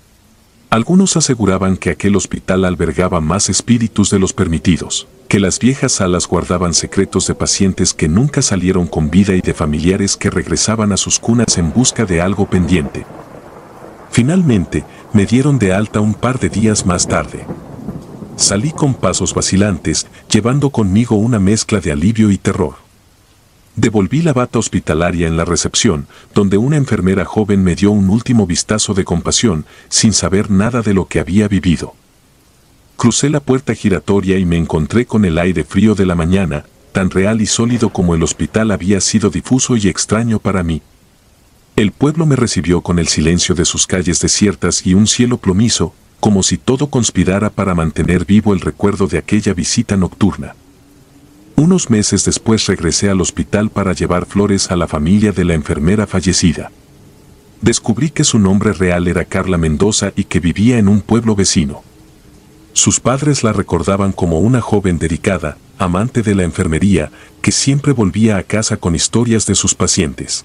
Algunos aseguraban que aquel hospital albergaba más espíritus de los permitidos, que las viejas salas guardaban secretos de pacientes que nunca salieron con vida y de familiares que regresaban a sus cunas en busca de algo pendiente. Finalmente, me dieron de alta un par de días más tarde. Salí con pasos vacilantes, llevando conmigo una mezcla de alivio y terror. Devolví la bata hospitalaria en la recepción, donde una enfermera joven me dio un último vistazo de compasión, sin saber nada de lo que había vivido. Crucé la puerta giratoria y me encontré con el aire frío de la mañana, tan real y sólido como el hospital había sido difuso y extraño para mí. El pueblo me recibió con el silencio de sus calles desiertas y un cielo plomizo, como si todo conspirara para mantener vivo el recuerdo de aquella visita nocturna. Unos meses después regresé al hospital para llevar flores a la familia de la enfermera fallecida. Descubrí que su nombre real era Carla Mendoza y que vivía en un pueblo vecino. Sus padres la recordaban como una joven dedicada, amante de la enfermería, que siempre volvía a casa con historias de sus pacientes.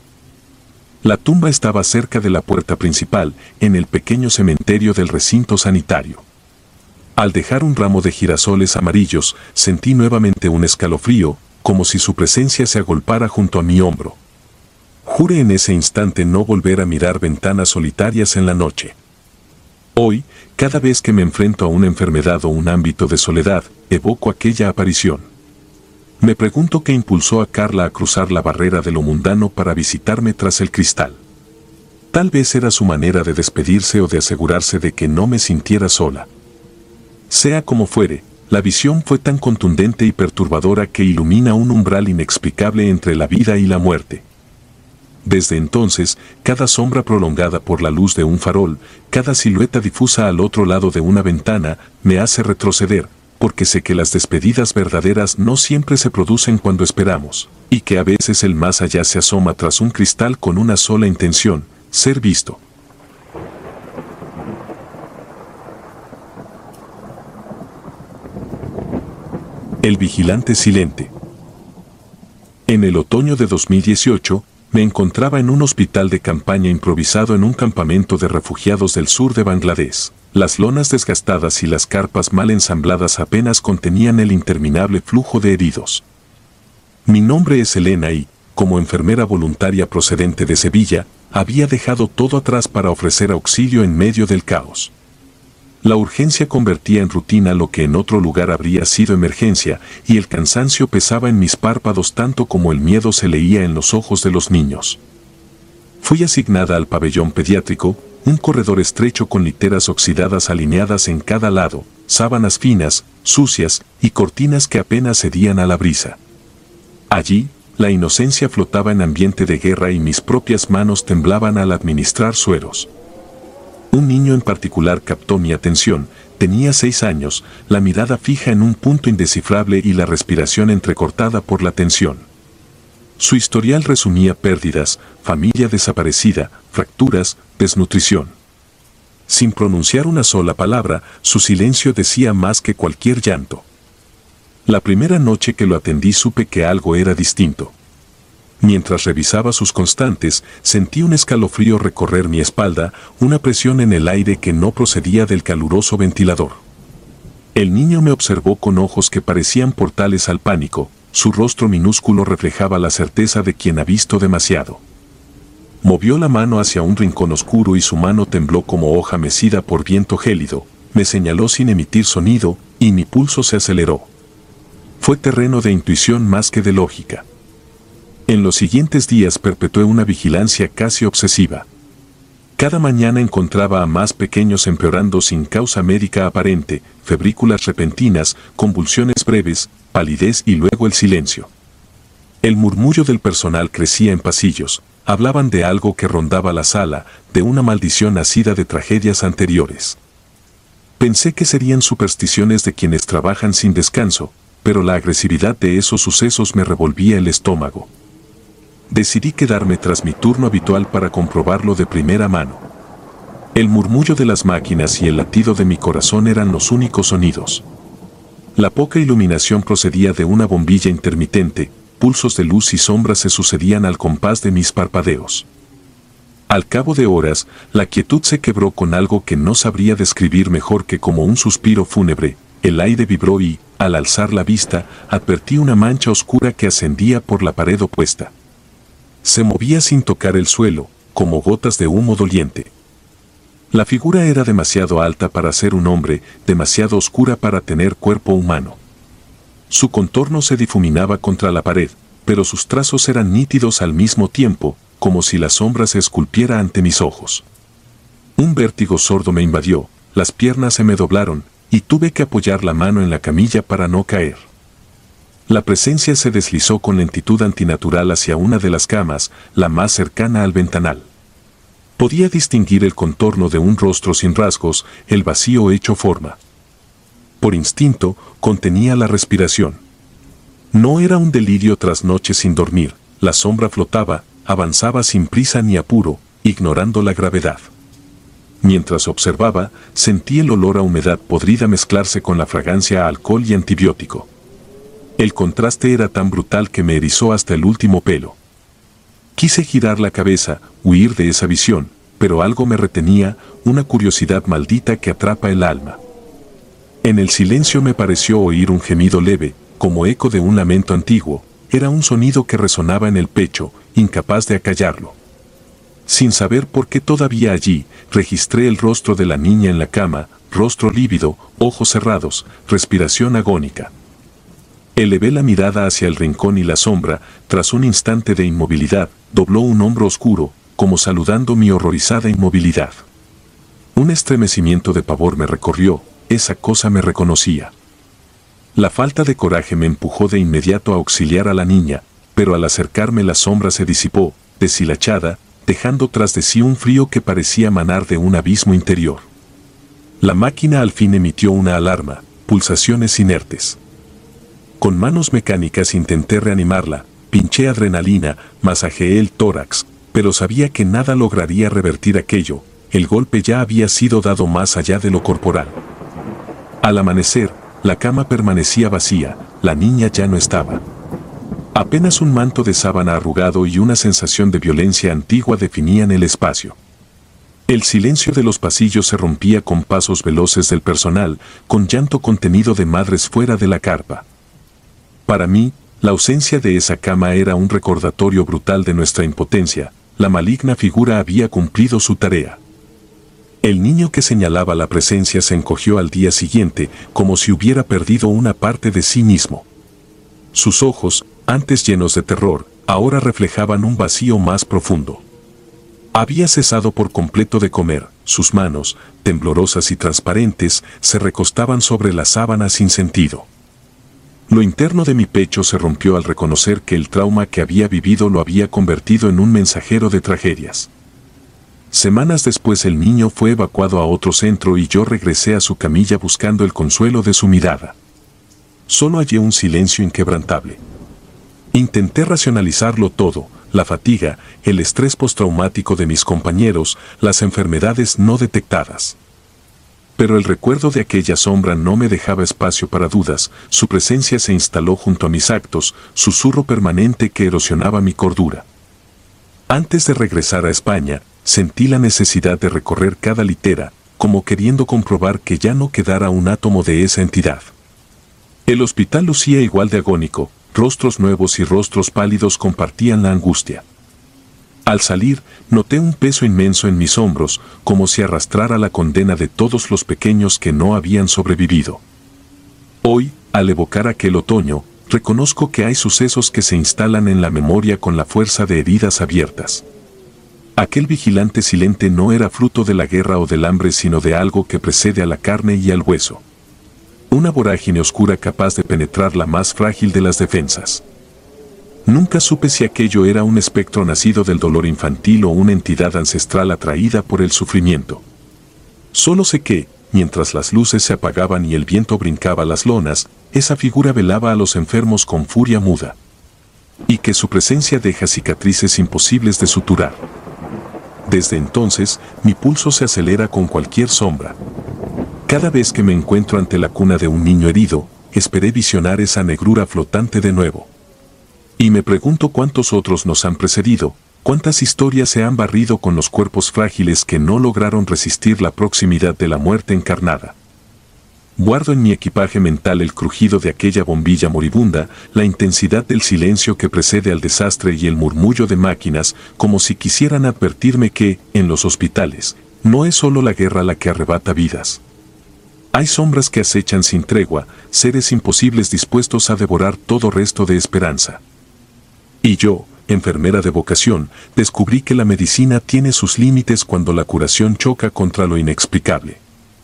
La tumba estaba cerca de la puerta principal, en el pequeño cementerio del recinto sanitario. Al dejar un ramo de girasoles amarillos, sentí nuevamente un escalofrío, como si su presencia se agolpara junto a mi hombro. Juré en ese instante no volver a mirar ventanas solitarias en la noche. Hoy, cada vez que me enfrento a una enfermedad o un ámbito de soledad, evoco aquella aparición. Me pregunto qué impulsó a Carla a cruzar la barrera de lo mundano para visitarme tras el cristal. Tal vez era su manera de despedirse o de asegurarse de que no me sintiera sola. Sea como fuere, la visión fue tan contundente y perturbadora que ilumina un umbral inexplicable entre la vida y la muerte. Desde entonces, cada sombra prolongada por la luz de un farol, cada silueta difusa al otro lado de una ventana, me hace retroceder, porque sé que las despedidas verdaderas no siempre se producen cuando esperamos, y que a veces el más allá se asoma tras un cristal con una sola intención, ser visto. El vigilante silente. En el otoño de dos mil dieciocho, me encontraba en un hospital de campaña improvisado en un campamento de refugiados del sur de Bangladesh. Las lonas desgastadas y las carpas mal ensambladas apenas contenían el interminable flujo de heridos. Mi nombre es Elena y, como enfermera voluntaria procedente de Sevilla, había dejado todo atrás para ofrecer auxilio en medio del caos. La urgencia convertía en rutina lo que en otro lugar habría sido emergencia, y el cansancio pesaba en mis párpados tanto como el miedo se leía en los ojos de los niños. Fui asignada al pabellón pediátrico, un corredor estrecho con literas oxidadas alineadas en cada lado, sábanas finas, sucias y cortinas que apenas cedían a la brisa. Allí, la inocencia flotaba en ambiente de guerra y mis propias manos temblaban al administrar sueros. Un niño en particular captó mi atención. Tenía seis años, la mirada fija en un punto indescifrable y la respiración entrecortada por la tensión. Su historial resumía pérdidas, familia desaparecida, fracturas, desnutrición. Sin pronunciar una sola palabra, su silencio decía más que cualquier llanto. La primera noche que lo atendí supe que algo era distinto. Mientras revisaba sus constantes, sentí un escalofrío recorrer mi espalda, una presión en el aire que no procedía del caluroso ventilador. El niño me observó con ojos que parecían portales al pánico, su rostro minúsculo reflejaba la certeza de quien ha visto demasiado. Movió la mano hacia un rincón oscuro y su mano tembló como hoja mecida por viento gélido, me señaló sin emitir sonido, y mi pulso se aceleró. Fue terreno de intuición más que de lógica. En los siguientes días perpetué una vigilancia casi obsesiva. Cada mañana encontraba a más pequeños empeorando sin causa médica aparente, febrículas repentinas, convulsiones breves, palidez y luego el silencio. El murmullo del personal crecía en pasillos, hablaban de algo que rondaba la sala, de una maldición nacida de tragedias anteriores. Pensé que serían supersticiones de quienes trabajan sin descanso, pero la agresividad de esos sucesos me revolvía el estómago. Decidí quedarme tras mi turno habitual para comprobarlo de primera mano. El murmullo de las máquinas y el latido de mi corazón eran los únicos sonidos. La poca iluminación procedía de una bombilla intermitente, pulsos de luz y sombras se sucedían al compás de mis parpadeos. Al cabo de horas, la quietud se quebró con algo que no sabría describir mejor que como un suspiro fúnebre. El aire vibró y, al alzar la vista, advertí una mancha oscura que ascendía por la pared opuesta. Se movía sin tocar el suelo, como gotas de humo doliente. La figura era demasiado alta para ser un hombre, demasiado oscura para tener cuerpo humano. Su contorno se difuminaba contra la pared, pero sus trazos eran nítidos al mismo tiempo, como si la sombra se esculpiera ante mis ojos. Un vértigo sordo me invadió, las piernas se me doblaron, y tuve que apoyar la mano en la camilla para no caer. La presencia se deslizó con lentitud antinatural hacia una de las camas, la más cercana al ventanal. Podía distinguir el contorno de un rostro sin rasgos, el vacío hecho forma. Por instinto, contenía la respiración. No era un delirio tras noches sin dormir, la sombra flotaba, avanzaba sin prisa ni apuro, ignorando la gravedad. Mientras observaba, sentí el olor a humedad podrida mezclarse con la fragancia a alcohol y antibiótico. El contraste era tan brutal que me erizó hasta el último pelo. Quise girar la cabeza, huir de esa visión, pero algo me retenía, una curiosidad maldita que atrapa el alma. En el silencio me pareció oír un gemido leve, como eco de un lamento antiguo, era un sonido que resonaba en el pecho, incapaz de acallarlo. Sin saber por qué todavía allí, registré el rostro de la niña en la cama, rostro lívido, ojos cerrados, respiración agónica. Elevé la mirada hacia el rincón y la sombra, tras un instante de inmovilidad, dobló un hombro oscuro, como saludando mi horrorizada inmovilidad. Un estremecimiento de pavor me recorrió, esa cosa me reconocía. La falta de coraje me empujó de inmediato a auxiliar a la niña, pero al acercarme la sombra se disipó, deshilachada, dejando tras de sí un frío que parecía manar de un abismo interior. La máquina al fin emitió una alarma, pulsaciones inertes. Con manos mecánicas intenté reanimarla, pinché adrenalina, masajeé el tórax, pero sabía que nada lograría revertir aquello, el golpe ya había sido dado más allá de lo corporal. Al amanecer, la cama permanecía vacía, la niña ya no estaba. Apenas un manto de sábana arrugado y una sensación de violencia antigua definían el espacio. El silencio de los pasillos se rompía con pasos veloces del personal, con llanto contenido de madres fuera de la carpa. Para mí, la ausencia de esa cama era un recordatorio brutal de nuestra impotencia, la maligna figura había cumplido su tarea. El niño que señalaba la presencia se encogió al día siguiente, como si hubiera perdido una parte de sí mismo. Sus ojos, antes llenos de terror, ahora reflejaban un vacío más profundo. Había cesado por completo de comer, sus manos, temblorosas y transparentes, se recostaban sobre la sábana sin sentido. Lo interno de mi pecho se rompió al reconocer que el trauma que había vivido lo había convertido en un mensajero de tragedias. Semanas después el niño fue evacuado a otro centro y yo regresé a su camilla buscando el consuelo de su mirada. Solo hallé un silencio inquebrantable. Intenté racionalizarlo todo, la fatiga, el estrés postraumático de mis compañeros, las enfermedades no detectadas. Pero el recuerdo de aquella sombra no me dejaba espacio para dudas, su presencia se instaló junto a mis actos, susurro permanente que erosionaba mi cordura. Antes de regresar a España, sentí la necesidad de recorrer cada litera, como queriendo comprobar que ya no quedara un átomo de esa entidad. El hospital lucía igual de agónico, rostros nuevos y rostros pálidos compartían la angustia. Al salir, noté un peso inmenso en mis hombros, como si arrastrara la condena de todos los pequeños que no habían sobrevivido. Hoy, al evocar aquel otoño, reconozco que hay sucesos que se instalan en la memoria con la fuerza de heridas abiertas. Aquel vigilante silente no era fruto de la guerra o del hambre, sino de algo que precede a la carne y al hueso. Una vorágine oscura capaz de penetrar la más frágil de las defensas. Nunca supe si aquello era un espectro nacido del dolor infantil o una entidad ancestral atraída por el sufrimiento. Solo sé que, mientras las luces se apagaban y el viento brincaba las lonas, esa figura velaba a los enfermos con furia muda. Y que su presencia deja cicatrices imposibles de suturar. Desde entonces, mi pulso se acelera con cualquier sombra. Cada vez que me encuentro ante la cuna de un niño herido, esperé visionar esa negrura flotante de nuevo. Y me pregunto cuántos otros nos han precedido, cuántas historias se han barrido con los cuerpos frágiles que no lograron resistir la proximidad de la muerte encarnada. Guardo en mi equipaje mental el crujido de aquella bombilla moribunda, la intensidad del silencio que precede al desastre y el murmullo de máquinas, como si quisieran advertirme que, en los hospitales, no es solo la guerra la que arrebata vidas. Hay sombras que acechan sin tregua, seres imposibles dispuestos a devorar todo resto de esperanza. Y yo, enfermera de vocación, descubrí que la medicina tiene sus límites cuando la curación choca contra lo inexplicable.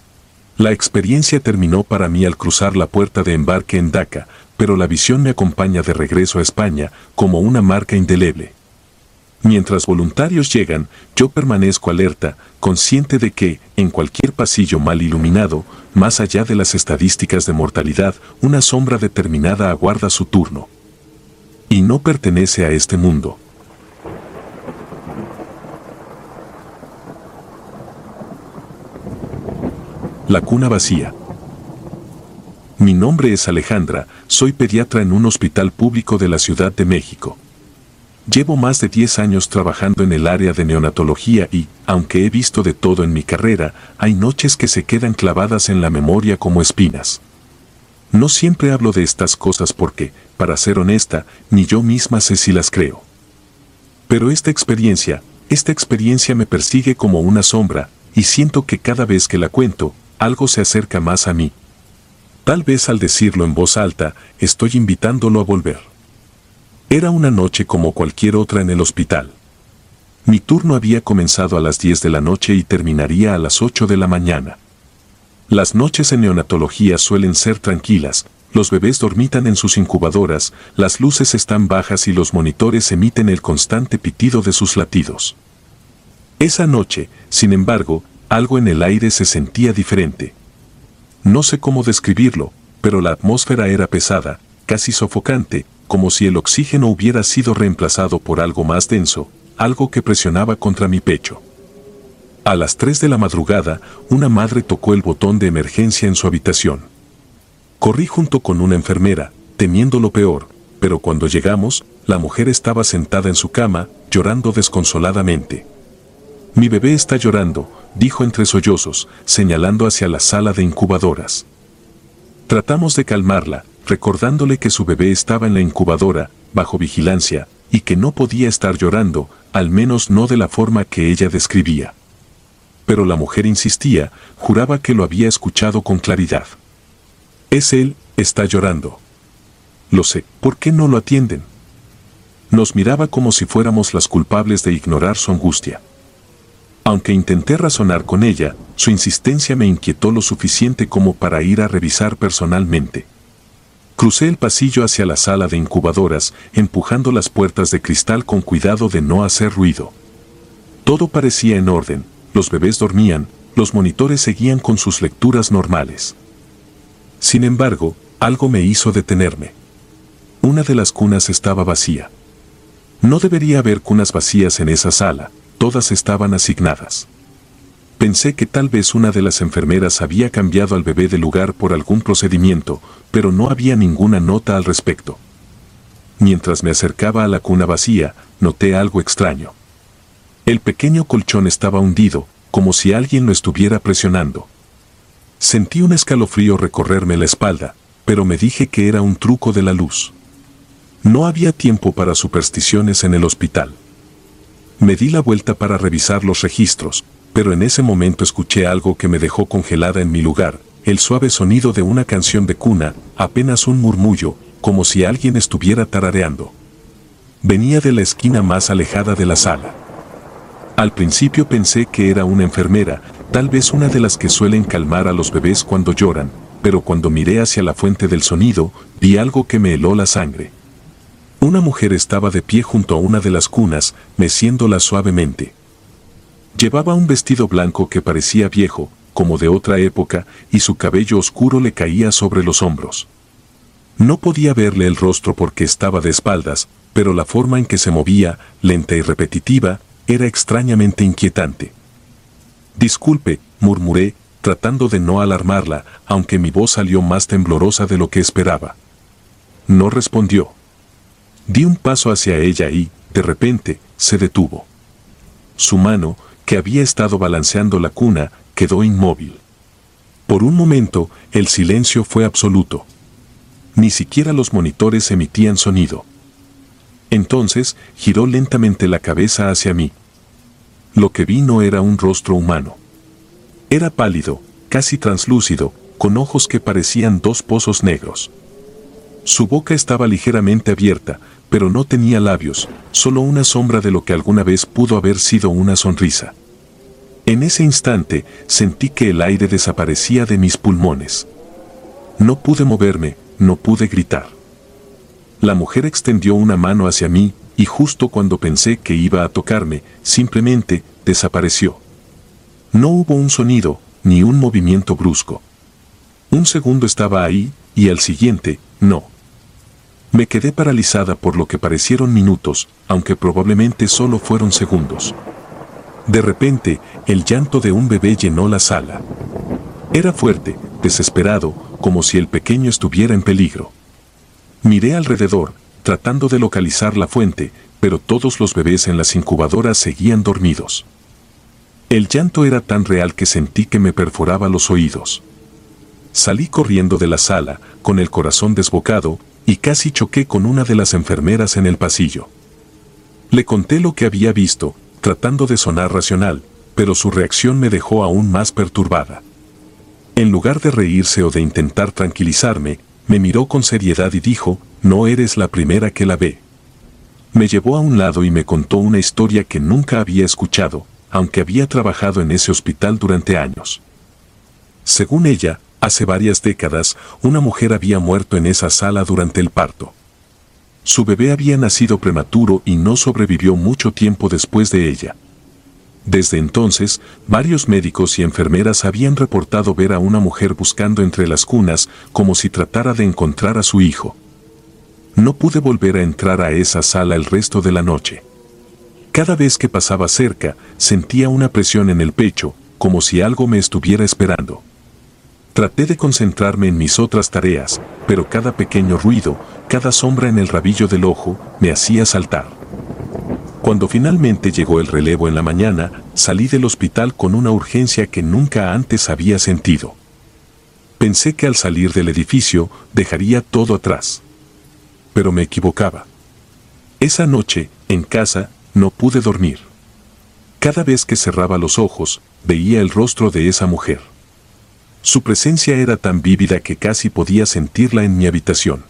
La experiencia terminó para mí al cruzar la puerta de embarque en Daca, pero la visión me acompaña de regreso a España como una marca indeleble. Mientras voluntarios llegan, yo permanezco alerta, consciente de que, en cualquier pasillo mal iluminado, más allá de las estadísticas de mortalidad, una sombra determinada aguarda su turno. Y no pertenece a este mundo. La cuna vacía. Mi nombre es Alejandra, soy pediatra en un hospital público de la Ciudad de México. Llevo más de diez años trabajando en el área de neonatología y, aunque he visto de todo en mi carrera, hay noches que se quedan clavadas en la memoria como espinas. No siempre hablo de estas cosas porque, para ser honesta, ni yo misma sé si las creo. Pero esta experiencia, esta experiencia me persigue como una sombra, y siento que cada vez que la cuento, algo se acerca más a mí. Tal vez al decirlo en voz alta, estoy invitándolo a volver. Era una noche como cualquier otra en el hospital. Mi turno había comenzado a las diez de la noche y terminaría a las ocho de la mañana. Las noches en neonatología suelen ser tranquilas, los bebés dormitan en sus incubadoras, las luces están bajas y los monitores emiten el constante pitido de sus latidos. Esa noche, sin embargo, algo en el aire se sentía diferente. No sé cómo describirlo, pero la atmósfera era pesada, casi sofocante, como si el oxígeno hubiera sido reemplazado por algo más denso, algo que presionaba contra mi pecho. A las tres de la madrugada, una madre tocó el botón de emergencia en su habitación. Corrí junto con una enfermera, temiendo lo peor, pero cuando llegamos, la mujer estaba sentada en su cama, llorando desconsoladamente. «Mi bebé está llorando», dijo entre sollozos, señalando hacia la sala de incubadoras. Tratamos de calmarla, recordándole que su bebé estaba en la incubadora, bajo vigilancia, y que no podía estar llorando, al menos no de la forma que ella describía. Pero la mujer insistía, juraba que lo había escuchado con claridad. «Es él, está llorando». «Lo sé, ¿por qué no lo atienden?». Nos miraba como si fuéramos las culpables de ignorar su angustia. Aunque intenté razonar con ella, su insistencia me inquietó lo suficiente como para ir a revisar personalmente. Crucé el pasillo hacia la sala de incubadoras, empujando las puertas de cristal con cuidado de no hacer ruido. Todo parecía en orden, los bebés dormían, los monitores seguían con sus lecturas normales. Sin embargo, algo me hizo detenerme. Una de las cunas estaba vacía. No debería haber cunas vacías en esa sala, todas estaban asignadas. Pensé que tal vez una de las enfermeras había cambiado al bebé de lugar por algún procedimiento, pero no había ninguna nota al respecto. Mientras me acercaba a la cuna vacía, noté algo extraño. El pequeño colchón estaba hundido, como si alguien lo estuviera presionando. Sentí un escalofrío recorrerme la espalda, pero me dije que era un truco de la luz. No había tiempo para supersticiones en el hospital. Me di la vuelta para revisar los registros, pero en ese momento escuché algo que me dejó congelada en mi lugar, el suave sonido de una canción de cuna, apenas un murmullo, como si alguien estuviera tarareando. Venía de la esquina más alejada de la sala. Al principio pensé que era una enfermera, tal vez una de las que suelen calmar a los bebés cuando lloran, pero cuando miré hacia la fuente del sonido, vi algo que me heló la sangre. Una mujer estaba de pie junto a una de las cunas, meciéndola suavemente. Llevaba un vestido blanco que parecía viejo, como de otra época, y su cabello oscuro le caía sobre los hombros. No podía verle el rostro porque estaba de espaldas, pero la forma en que se movía, lenta y repetitiva, era extrañamente inquietante. «Disculpe», murmuré, tratando de no alarmarla, aunque mi voz salió más temblorosa de lo que esperaba. No respondió. Di un paso hacia ella y, de repente, se detuvo. Su mano, que había estado balanceando la cuna, quedó inmóvil. Por un momento, el silencio fue absoluto. Ni siquiera los monitores emitían sonido. Entonces, giró lentamente la cabeza hacia mí. Lo que vi no era un rostro humano. Era pálido, casi translúcido, con ojos que parecían dos pozos negros. Su boca estaba ligeramente abierta, pero no tenía labios, solo una sombra de lo que alguna vez pudo haber sido una sonrisa. En ese instante, sentí que el aire desaparecía de mis pulmones. No pude moverme, no pude gritar. La mujer extendió una mano hacia mí, y justo cuando pensé que iba a tocarme, simplemente desapareció. No hubo un sonido, ni un movimiento brusco. Un segundo estaba ahí, y al siguiente, no. Me quedé paralizada por lo que parecieron minutos, aunque probablemente solo fueron segundos. De repente, el llanto de un bebé llenó la sala. Era fuerte, desesperado, como si el pequeño estuviera en peligro. Miré alrededor, tratando de localizar la fuente, pero todos los bebés en las incubadoras seguían dormidos. El llanto era tan real que sentí que me perforaba los oídos. Salí corriendo de la sala, con el corazón desbocado, y casi choqué con una de las enfermeras en el pasillo. Le conté lo que había visto, tratando de sonar racional, pero su reacción me dejó aún más perturbada. En lugar de reírse o de intentar tranquilizarme, me miró con seriedad y dijo, «No eres la primera que la ve». Me llevó a un lado y me contó una historia que nunca había escuchado, aunque había trabajado en ese hospital durante años. Según ella, hace varias décadas, una mujer había muerto en esa sala durante el parto. Su bebé había nacido prematuro y no sobrevivió mucho tiempo después de ella. Desde entonces, varios médicos y enfermeras habían reportado ver a una mujer buscando entre las cunas como si tratara de encontrar a su hijo. No pude volver a entrar a esa sala el resto de la noche. Cada vez que pasaba cerca, sentía una presión en el pecho, como si algo me estuviera esperando. Traté de concentrarme en mis otras tareas, pero cada pequeño ruido, cada sombra en el rabillo del ojo, me hacía saltar. Cuando finalmente llegó el relevo en la mañana, salí del hospital con una urgencia que nunca antes había sentido. Pensé que al salir del edificio, dejaría todo atrás. Pero me equivocaba. Esa noche, en casa, no pude dormir. Cada vez que cerraba los ojos, veía el rostro de esa mujer. Su presencia era tan vívida que casi podía sentirla en mi habitación.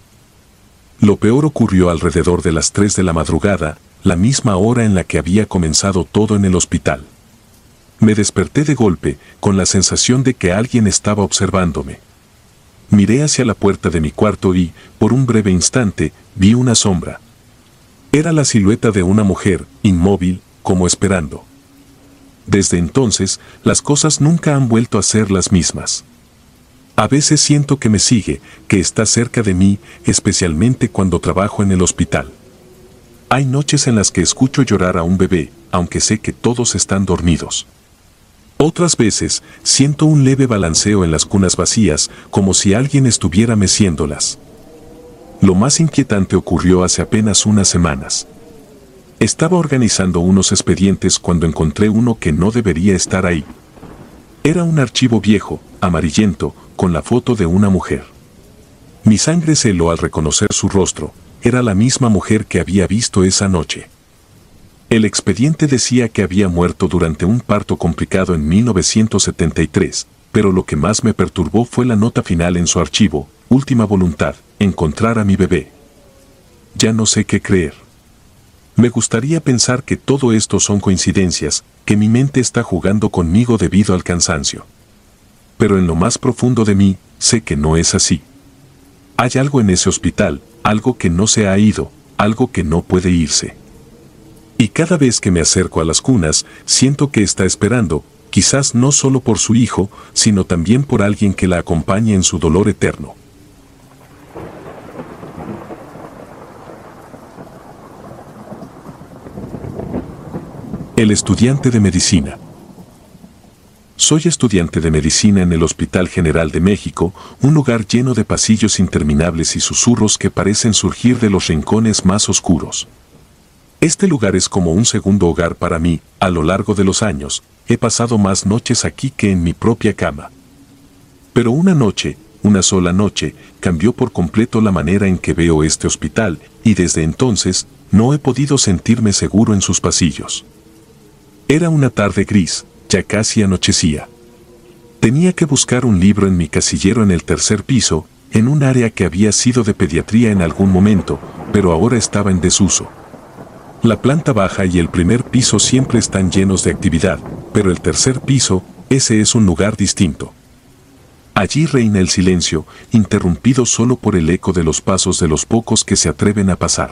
Lo peor ocurrió alrededor de las tres de la madrugada, la misma hora en la que había comenzado todo en el hospital. Me desperté de golpe, con la sensación de que alguien estaba observándome. Miré hacia la puerta de mi cuarto y, por un breve instante, vi una sombra. Era la silueta de una mujer, inmóvil, como esperando. Desde entonces, las cosas nunca han vuelto a ser las mismas. A veces siento que me sigue, que está cerca de mí, especialmente cuando trabajo en el hospital. Hay noches en las que escucho llorar a un bebé, aunque sé que todos están dormidos. Otras veces, siento un leve balanceo en las cunas vacías, como si alguien estuviera meciéndolas. Lo más inquietante ocurrió hace apenas unas semanas. Estaba organizando unos expedientes cuando encontré uno que no debería estar ahí. Era un archivo viejo, amarillento, con la foto de una mujer. Mi sangre se heló al reconocer su rostro. Era la misma mujer que había visto esa noche. El expediente decía que había muerto durante un parto complicado en mil novecientos setenta y tres, pero lo que más me perturbó fue la nota final en su archivo: última voluntad, encontrar a mi bebé. Ya no sé qué creer. Me gustaría pensar que todo esto son coincidencias, que mi mente está jugando conmigo debido al cansancio. Pero en lo más profundo de mí, sé que no es así. Hay algo en ese hospital, algo que no se ha ido, algo que no puede irse. Y cada vez que me acerco a las cunas, siento que está esperando, quizás no solo por su hijo, sino también por alguien que la acompañe en su dolor eterno. El estudiante de medicina. Soy estudiante de medicina en el Hospital General de México, un lugar lleno de pasillos interminables y susurros que parecen surgir de los rincones más oscuros. Este lugar es como un segundo hogar para mí. A lo largo de los años, he pasado más noches aquí que en mi propia cama. Pero una noche, una sola noche, cambió por completo la manera en que veo este hospital, y desde entonces, no he podido sentirme seguro en sus pasillos. Era una tarde gris, ya casi anochecía. Tenía que buscar un libro en mi casillero en el tercer piso, en un área que había sido de pediatría en algún momento, pero ahora estaba en desuso. La planta baja y el primer piso siempre están llenos de actividad, pero el tercer piso, ese es un lugar distinto. Allí reina el silencio, interrumpido solo por el eco de los pasos de los pocos que se atreven a pasar.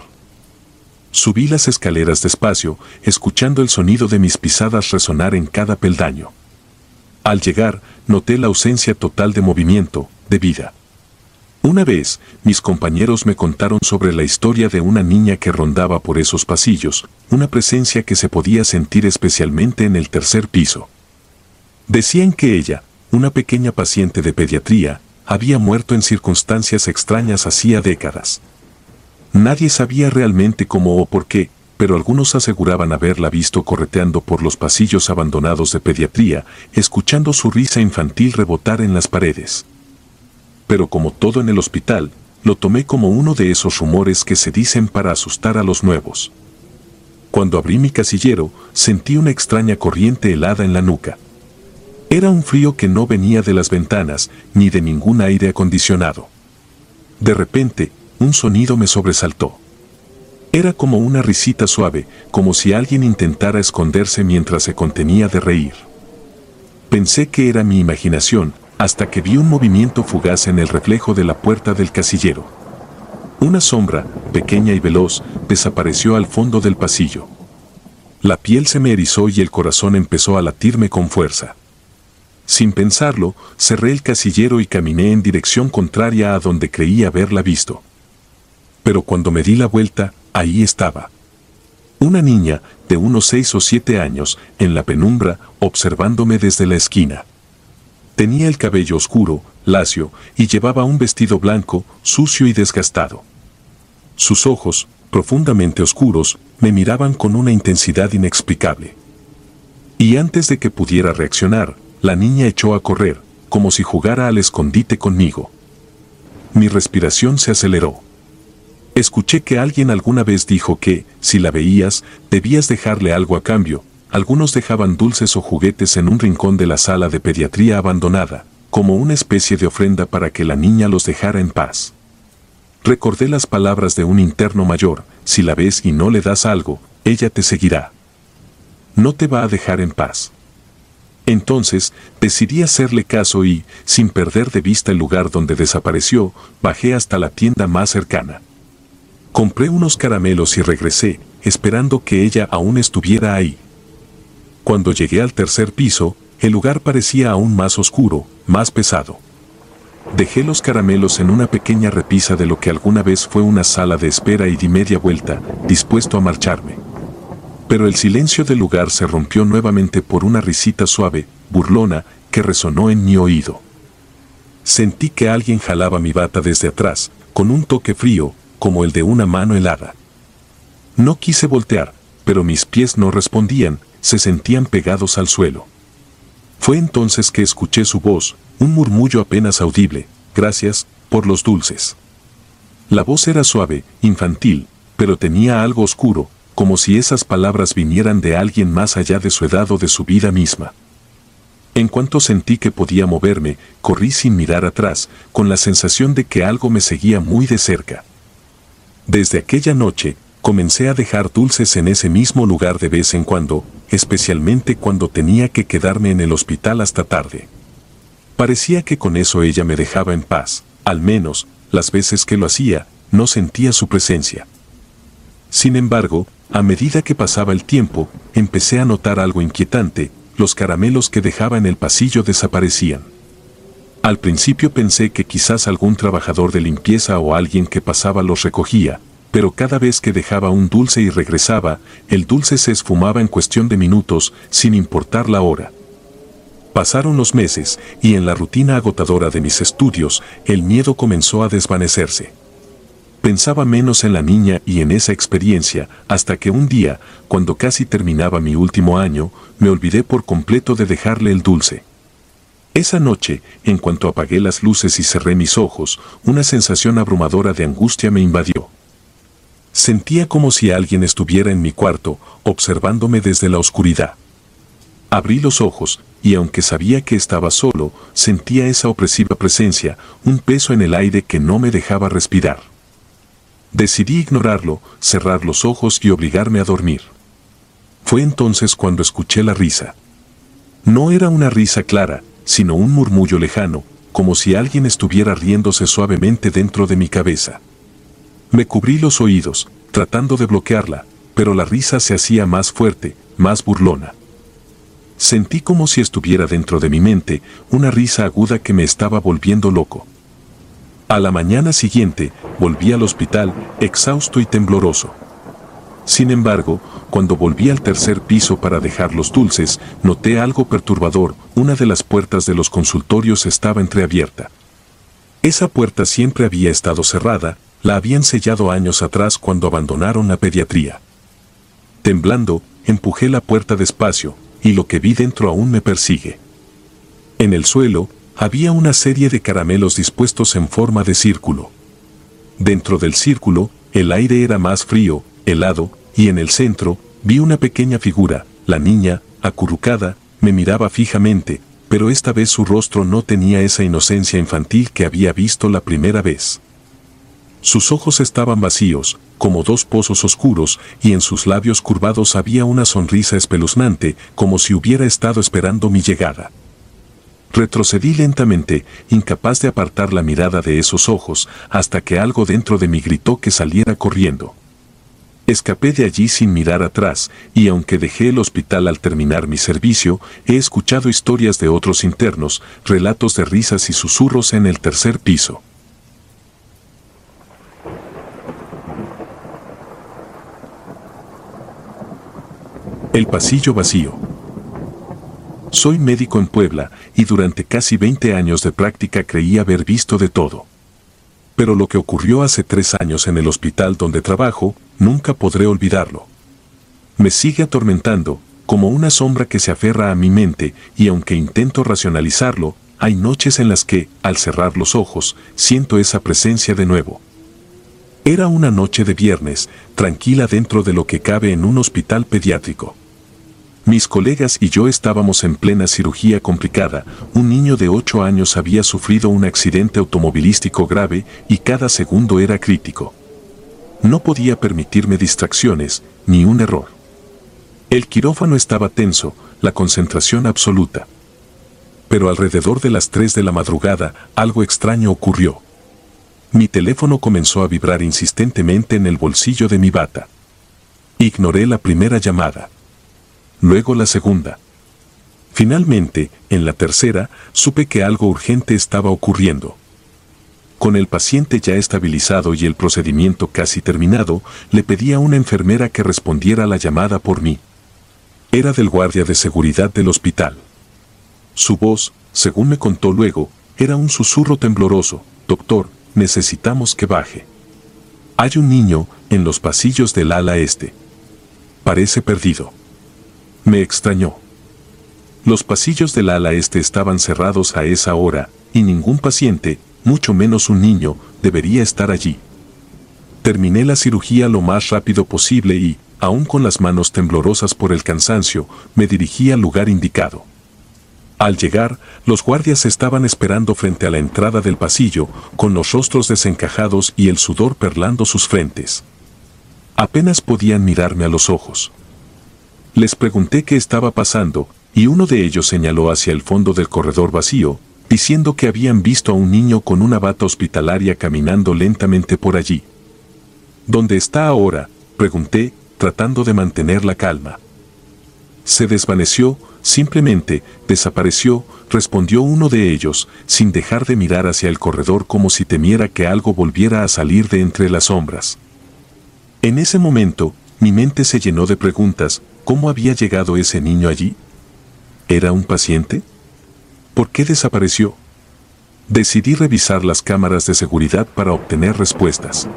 Subí las escaleras despacio, escuchando el sonido de mis pisadas resonar en cada peldaño. Al llegar, noté la ausencia total de movimiento, de vida. Una vez, mis compañeros me contaron sobre la historia de una niña que rondaba por esos pasillos, una presencia que se podía sentir especialmente en el tercer piso. Decían que ella, una pequeña paciente de pediatría, había muerto en circunstancias extrañas hacía décadas. Nadie sabía realmente cómo o por qué, pero algunos aseguraban haberla visto correteando por los pasillos abandonados de pediatría, escuchando su risa infantil rebotar en las paredes. Pero como todo en el hospital, lo tomé como uno de esos rumores que se dicen para asustar a los nuevos. Cuando abrí mi casillero, sentí una extraña corriente helada en la nuca. Era un frío que no venía de las ventanas, ni de ningún aire acondicionado. De repente, un sonido me sobresaltó. Era como una risita suave, como si alguien intentara esconderse mientras se contenía de reír. Pensé que era mi imaginación, hasta que vi un movimiento fugaz en el reflejo de la puerta del casillero. Una sombra, pequeña y veloz, desapareció al fondo del pasillo. La piel se me erizó y el corazón empezó a latirme con fuerza. Sin pensarlo, cerré el casillero y caminé en dirección contraria a donde creía haberla visto. Pero cuando me di la vuelta, ahí estaba. Una niña, de unos seis o siete años, en la penumbra, observándome desde la esquina. Tenía el cabello oscuro, lacio, y llevaba un vestido blanco, sucio y desgastado. Sus ojos, profundamente oscuros, me miraban con una intensidad inexplicable. Y antes de que pudiera reaccionar, la niña echó a correr, como si jugara al escondite conmigo. Mi respiración se aceleró. Escuché que alguien alguna vez dijo que, si la veías, debías dejarle algo a cambio. Algunos dejaban dulces o juguetes en un rincón de la sala de pediatría abandonada, como una especie de ofrenda para que la niña los dejara en paz. Recordé las palabras de un interno mayor: si la ves y no le das algo, ella te seguirá. No te va a dejar en paz. Entonces, decidí hacerle caso y, sin perder de vista el lugar donde desapareció, bajé hasta la tienda más cercana. Compré unos caramelos y regresé, esperando que ella aún estuviera ahí. Cuando llegué al tercer piso, el lugar parecía aún más oscuro, más pesado. Dejé los caramelos en una pequeña repisa de lo que alguna vez fue una sala de espera y di media vuelta, dispuesto a marcharme. Pero el silencio del lugar se rompió nuevamente por una risita suave, burlona, que resonó en mi oído. Sentí que alguien jalaba mi bata desde atrás, con un toque frío, como el de una mano helada. No quise voltear, pero mis pies no respondían, se sentían pegados al suelo. Fue entonces que escuché su voz, un murmullo apenas audible: gracias por los dulces. La voz era suave, infantil, pero tenía algo oscuro, como si esas palabras vinieran de alguien más allá de su edad o de su vida misma. En cuanto sentí que podía moverme, corrí sin mirar atrás, con la sensación de que algo me seguía muy de cerca. Desde aquella noche, comencé a dejar dulces en ese mismo lugar de vez en cuando, especialmente cuando tenía que quedarme en el hospital hasta tarde. Parecía que con eso ella me dejaba en paz, al menos, las veces que lo hacía, no sentía su presencia. Sin embargo, a medida que pasaba el tiempo, empecé a notar algo inquietante: los caramelos que dejaba en el pasillo desaparecían. Al principio pensé que quizás algún trabajador de limpieza o alguien que pasaba los recogía, pero cada vez que dejaba un dulce y regresaba, el dulce se esfumaba en cuestión de minutos, sin importar la hora. Pasaron los meses, y en la rutina agotadora de mis estudios, el miedo comenzó a desvanecerse. Pensaba menos en la niña y en esa experiencia, hasta que un día, cuando casi terminaba mi último año, me olvidé por completo de dejarle el dulce. Esa noche, en cuanto apagué las luces y cerré mis ojos, una sensación abrumadora de angustia me invadió. Sentía como si alguien estuviera en mi cuarto, observándome desde la oscuridad. Abrí los ojos, y aunque sabía que estaba solo, sentía esa opresiva presencia, un peso en el aire que no me dejaba respirar. Decidí ignorarlo, cerrar los ojos y obligarme a dormir. Fue entonces cuando escuché la risa. No era una risa clara, sino un murmullo lejano, como si alguien estuviera riéndose suavemente dentro de mi cabeza. Me cubrí los oídos, tratando de bloquearla, pero la risa se hacía más fuerte, más burlona. Sentí como si estuviera dentro de mi mente, una risa aguda que me estaba volviendo loco. A la mañana siguiente, volví al hospital, exhausto y tembloroso. Sin embargo, cuando volví al tercer piso para dejar los dulces, noté algo perturbador: una de las puertas de los consultorios estaba entreabierta. Esa puerta siempre había estado cerrada, la habían sellado años atrás cuando abandonaron la pediatría. Temblando, empujé la puerta despacio, y lo que vi dentro aún me persigue. En el suelo, había una serie de caramelos dispuestos en forma de círculo. Dentro del círculo, el aire era más frío, helado, y en el centro, vi una pequeña figura. La niña, acurrucada, me miraba fijamente, pero esta vez su rostro no tenía esa inocencia infantil que había visto la primera vez. Sus ojos estaban vacíos, como dos pozos oscuros, y en sus labios curvados había una sonrisa espeluznante, como si hubiera estado esperando mi llegada. Retrocedí lentamente, incapaz de apartar la mirada de esos ojos, hasta que algo dentro de mí gritó que saliera corriendo. Escapé de allí sin mirar atrás, y aunque dejé el hospital al terminar mi servicio, he escuchado historias de otros internos, relatos de risas y susurros en el tercer piso. El pasillo vacío. Soy médico en Puebla, y durante casi veinte años de práctica creí haber visto de todo. Pero lo que ocurrió hace tres años en el hospital donde trabajo, nunca podré olvidarlo. Me sigue atormentando, como una sombra que se aferra a mi mente, y aunque intento racionalizarlo, hay noches en las que, al cerrar los ojos, siento esa presencia de nuevo. Era una noche de viernes, tranquila dentro de lo que cabe en un hospital pediátrico. Mis colegas y yo estábamos en plena cirugía complicada. Un niño de ocho años había sufrido un accidente automovilístico grave y cada segundo era crítico. No podía permitirme distracciones, ni un error. El quirófano estaba tenso, la concentración absoluta. Pero alrededor de las tres de la madrugada, algo extraño ocurrió. Mi teléfono comenzó a vibrar insistentemente en el bolsillo de mi bata. Ignoré la primera llamada. Luego la segunda. Finalmente, en la tercera, supe que algo urgente estaba ocurriendo. Con el paciente ya estabilizado y el procedimiento casi terminado, le pedí a una enfermera que respondiera a la llamada por mí. Era del guardia de seguridad del hospital. Su voz, según me contó luego, era un susurro tembloroso: «Doctor, necesitamos que baje. Hay un niño en los pasillos del ala este. Parece perdido». Me extrañó. Los pasillos del ala este estaban cerrados a esa hora, y ningún paciente, mucho menos un niño, debería estar allí. Terminé la cirugía lo más rápido posible y, aún con las manos temblorosas por el cansancio, me dirigí al lugar indicado. Al llegar, los guardias estaban esperando frente a la entrada del pasillo, con los rostros desencajados y el sudor perlando sus frentes. Apenas podían mirarme a los ojos. Les pregunté qué estaba pasando, y uno de ellos señaló hacia el fondo del corredor vacío, diciendo que habían visto a un niño con una bata hospitalaria caminando lentamente por allí. ¿Dónde está ahora?, pregunté, tratando de mantener la calma. Se desvaneció, simplemente, desapareció, respondió uno de ellos, sin dejar de mirar hacia el corredor como si temiera que algo volviera a salir de entre las sombras. En ese momento, mi mente se llenó de preguntas: ¿cómo había llegado ese niño allí? ¿Era un paciente? ¿Por qué desapareció? Decidí revisar las cámaras de seguridad para obtener respuestas.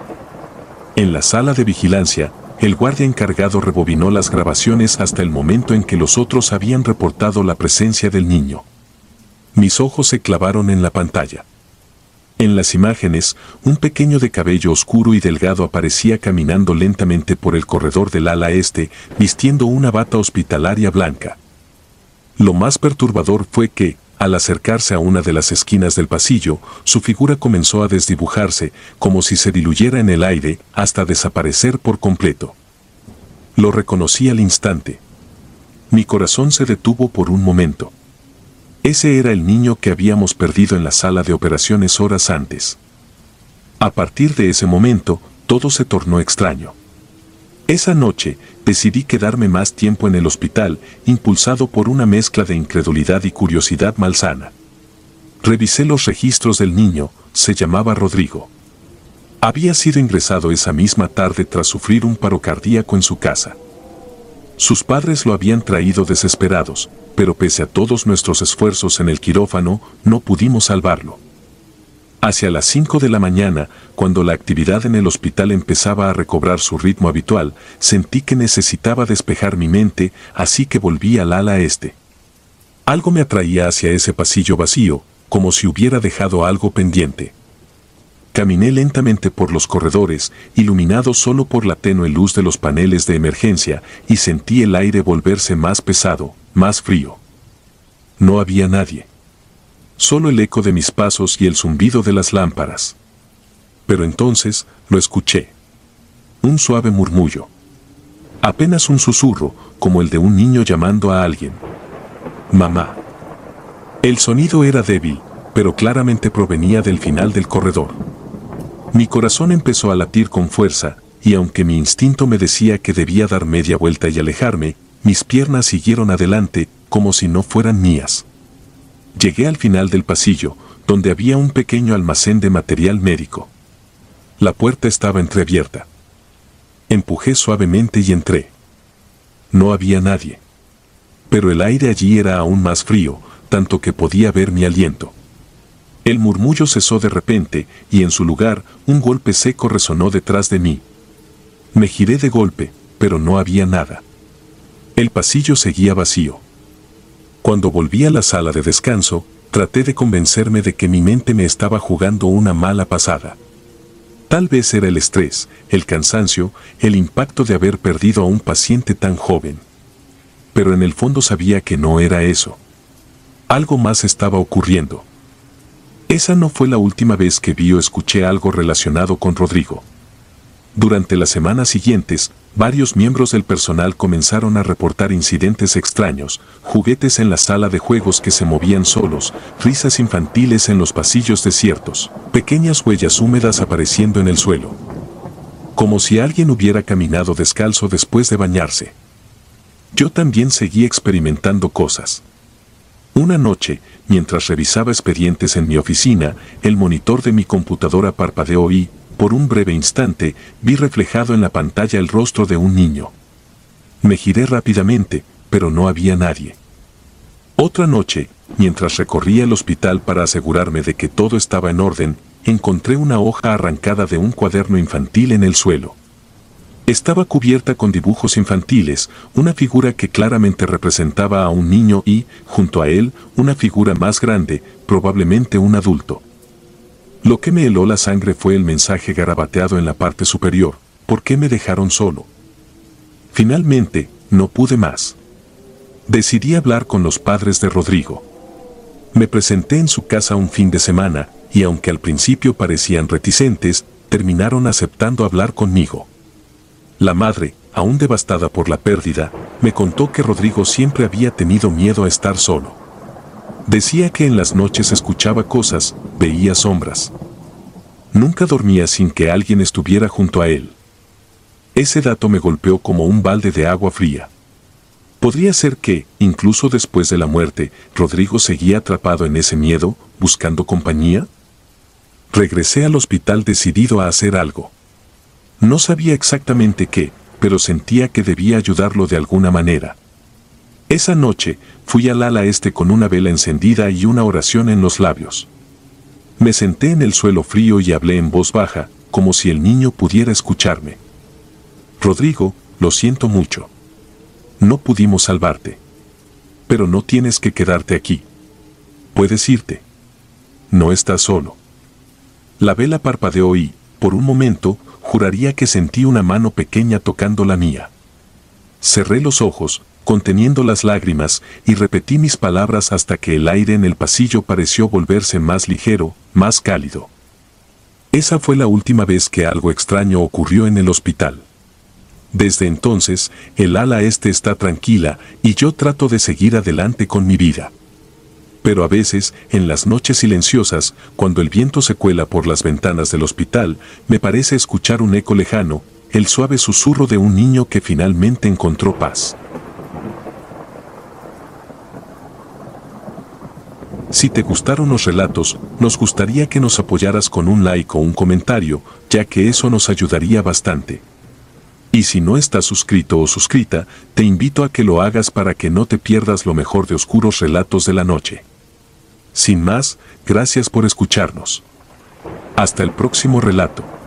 En la sala de vigilancia, el guardia encargado rebobinó las grabaciones hasta el momento en que los otros habían reportado la presencia del niño. Mis ojos se clavaron en la pantalla. En las imágenes, un pequeño de cabello oscuro y delgado aparecía caminando lentamente por el corredor del ala este, vistiendo una bata hospitalaria blanca. Lo más perturbador fue que, al acercarse a una de las esquinas del pasillo, su figura comenzó a desdibujarse, como si se diluyera en el aire, hasta desaparecer por completo. Lo reconocí al instante. Mi corazón se detuvo por un momento. Ese era el niño que habíamos perdido en la sala de operaciones horas antes. A partir de ese momento, todo se tornó extraño. Esa noche, decidí quedarme más tiempo en el hospital, impulsado por una mezcla de incredulidad y curiosidad malsana. Revisé los registros del niño. Se llamaba Rodrigo. Había sido ingresado esa misma tarde tras sufrir un paro cardíaco en su casa. Sus padres lo habían traído desesperados, pero pese a todos nuestros esfuerzos en el quirófano, no pudimos salvarlo. Hacia las cinco de la mañana, cuando la actividad en el hospital empezaba a recobrar su ritmo habitual, sentí que necesitaba despejar mi mente, así que volví al ala este. Algo me atraía hacia ese pasillo vacío, como si hubiera dejado algo pendiente. Caminé lentamente por los corredores, iluminados solo por la tenue luz de los paneles de emergencia, y sentí el aire volverse más pesado, más frío. No había nadie. Solo el eco de mis pasos y el zumbido de las lámparas. Pero entonces, lo escuché. Un suave murmullo. Apenas un susurro, como el de un niño llamando a alguien. «Mamá». El sonido era débil, pero claramente provenía del final del corredor. Mi corazón empezó a latir con fuerza, y aunque mi instinto me decía que debía dar media vuelta y alejarme, mis piernas siguieron adelante, como si no fueran mías. Llegué al final del pasillo, donde había un pequeño almacén de material médico. La puerta estaba entreabierta. Empujé suavemente y entré. No había nadie. Pero el aire allí era aún más frío, tanto que podía ver mi aliento. El murmullo cesó de repente, y en su lugar, un golpe seco resonó detrás de mí. Me giré de golpe, pero no había nada. El pasillo seguía vacío. Cuando volví a la sala de descanso, traté de convencerme de que mi mente me estaba jugando una mala pasada. Tal vez era el estrés, el cansancio, el impacto de haber perdido a un paciente tan joven. Pero en el fondo sabía que no era eso. Algo más estaba ocurriendo. Esa no fue la última vez que vi o escuché algo relacionado con Rodrigo. Durante las semanas siguientes, varios miembros del personal comenzaron a reportar incidentes extraños, juguetes en la sala de juegos que se movían solos, risas infantiles en los pasillos desiertos, pequeñas huellas húmedas apareciendo en el suelo. Como si alguien hubiera caminado descalzo después de bañarse. Yo también seguí experimentando cosas. Una noche, mientras revisaba expedientes en mi oficina, el monitor de mi computadora parpadeó y, por un breve instante, vi reflejado en la pantalla el rostro de un niño. Me giré rápidamente, pero no había nadie. Otra noche, mientras recorría el hospital para asegurarme de que todo estaba en orden, encontré una hoja arrancada de un cuaderno infantil en el suelo. Estaba cubierta con dibujos infantiles, una figura que claramente representaba a un niño y, junto a él, una figura más grande, probablemente un adulto. Lo que me heló la sangre fue el mensaje garabateado en la parte superior: ¿por qué me dejaron solo? Finalmente, no pude más. Decidí hablar con los padres de Rodrigo. Me presenté en su casa un fin de semana, y aunque al principio parecían reticentes, terminaron aceptando hablar conmigo. La madre, aún devastada por la pérdida, me contó que Rodrigo siempre había tenido miedo a estar solo. Decía que en las noches escuchaba cosas, veía sombras. Nunca dormía sin que alguien estuviera junto a él. Ese dato me golpeó como un balde de agua fría. ¿Podría ser que, incluso después de la muerte, Rodrigo seguía atrapado en ese miedo, buscando compañía? Regresé al hospital decidido a hacer algo. No sabía exactamente qué, pero sentía que debía ayudarlo de alguna manera. Esa noche, fui al ala este con una vela encendida y una oración en los labios. Me senté en el suelo frío y hablé en voz baja, como si el niño pudiera escucharme. Rodrigo, lo siento mucho. No pudimos salvarte. Pero no tienes que quedarte aquí. Puedes irte. No estás solo. La vela parpadeó y, por un momento, juraría que sentí una mano pequeña tocando la mía. Cerré los ojos, conteniendo las lágrimas, y repetí mis palabras hasta que el aire en el pasillo pareció volverse más ligero, más cálido. Esa fue la última vez que algo extraño ocurrió en el hospital. Desde entonces, el ala este está tranquila y yo trato de seguir adelante con mi vida. Pero a veces, en las noches silenciosas, cuando el viento se cuela por las ventanas del hospital, me parece escuchar un eco lejano, el suave susurro de un niño que finalmente encontró paz. Si te gustaron los relatos, nos gustaría que nos apoyaras con un like o un comentario, ya que eso nos ayudaría bastante. Y si no estás suscrito o suscrita, te invito a que lo hagas para que no te pierdas lo mejor de Oscuros Relatos de la Noche. Sin más, gracias por escucharnos. Hasta el próximo relato.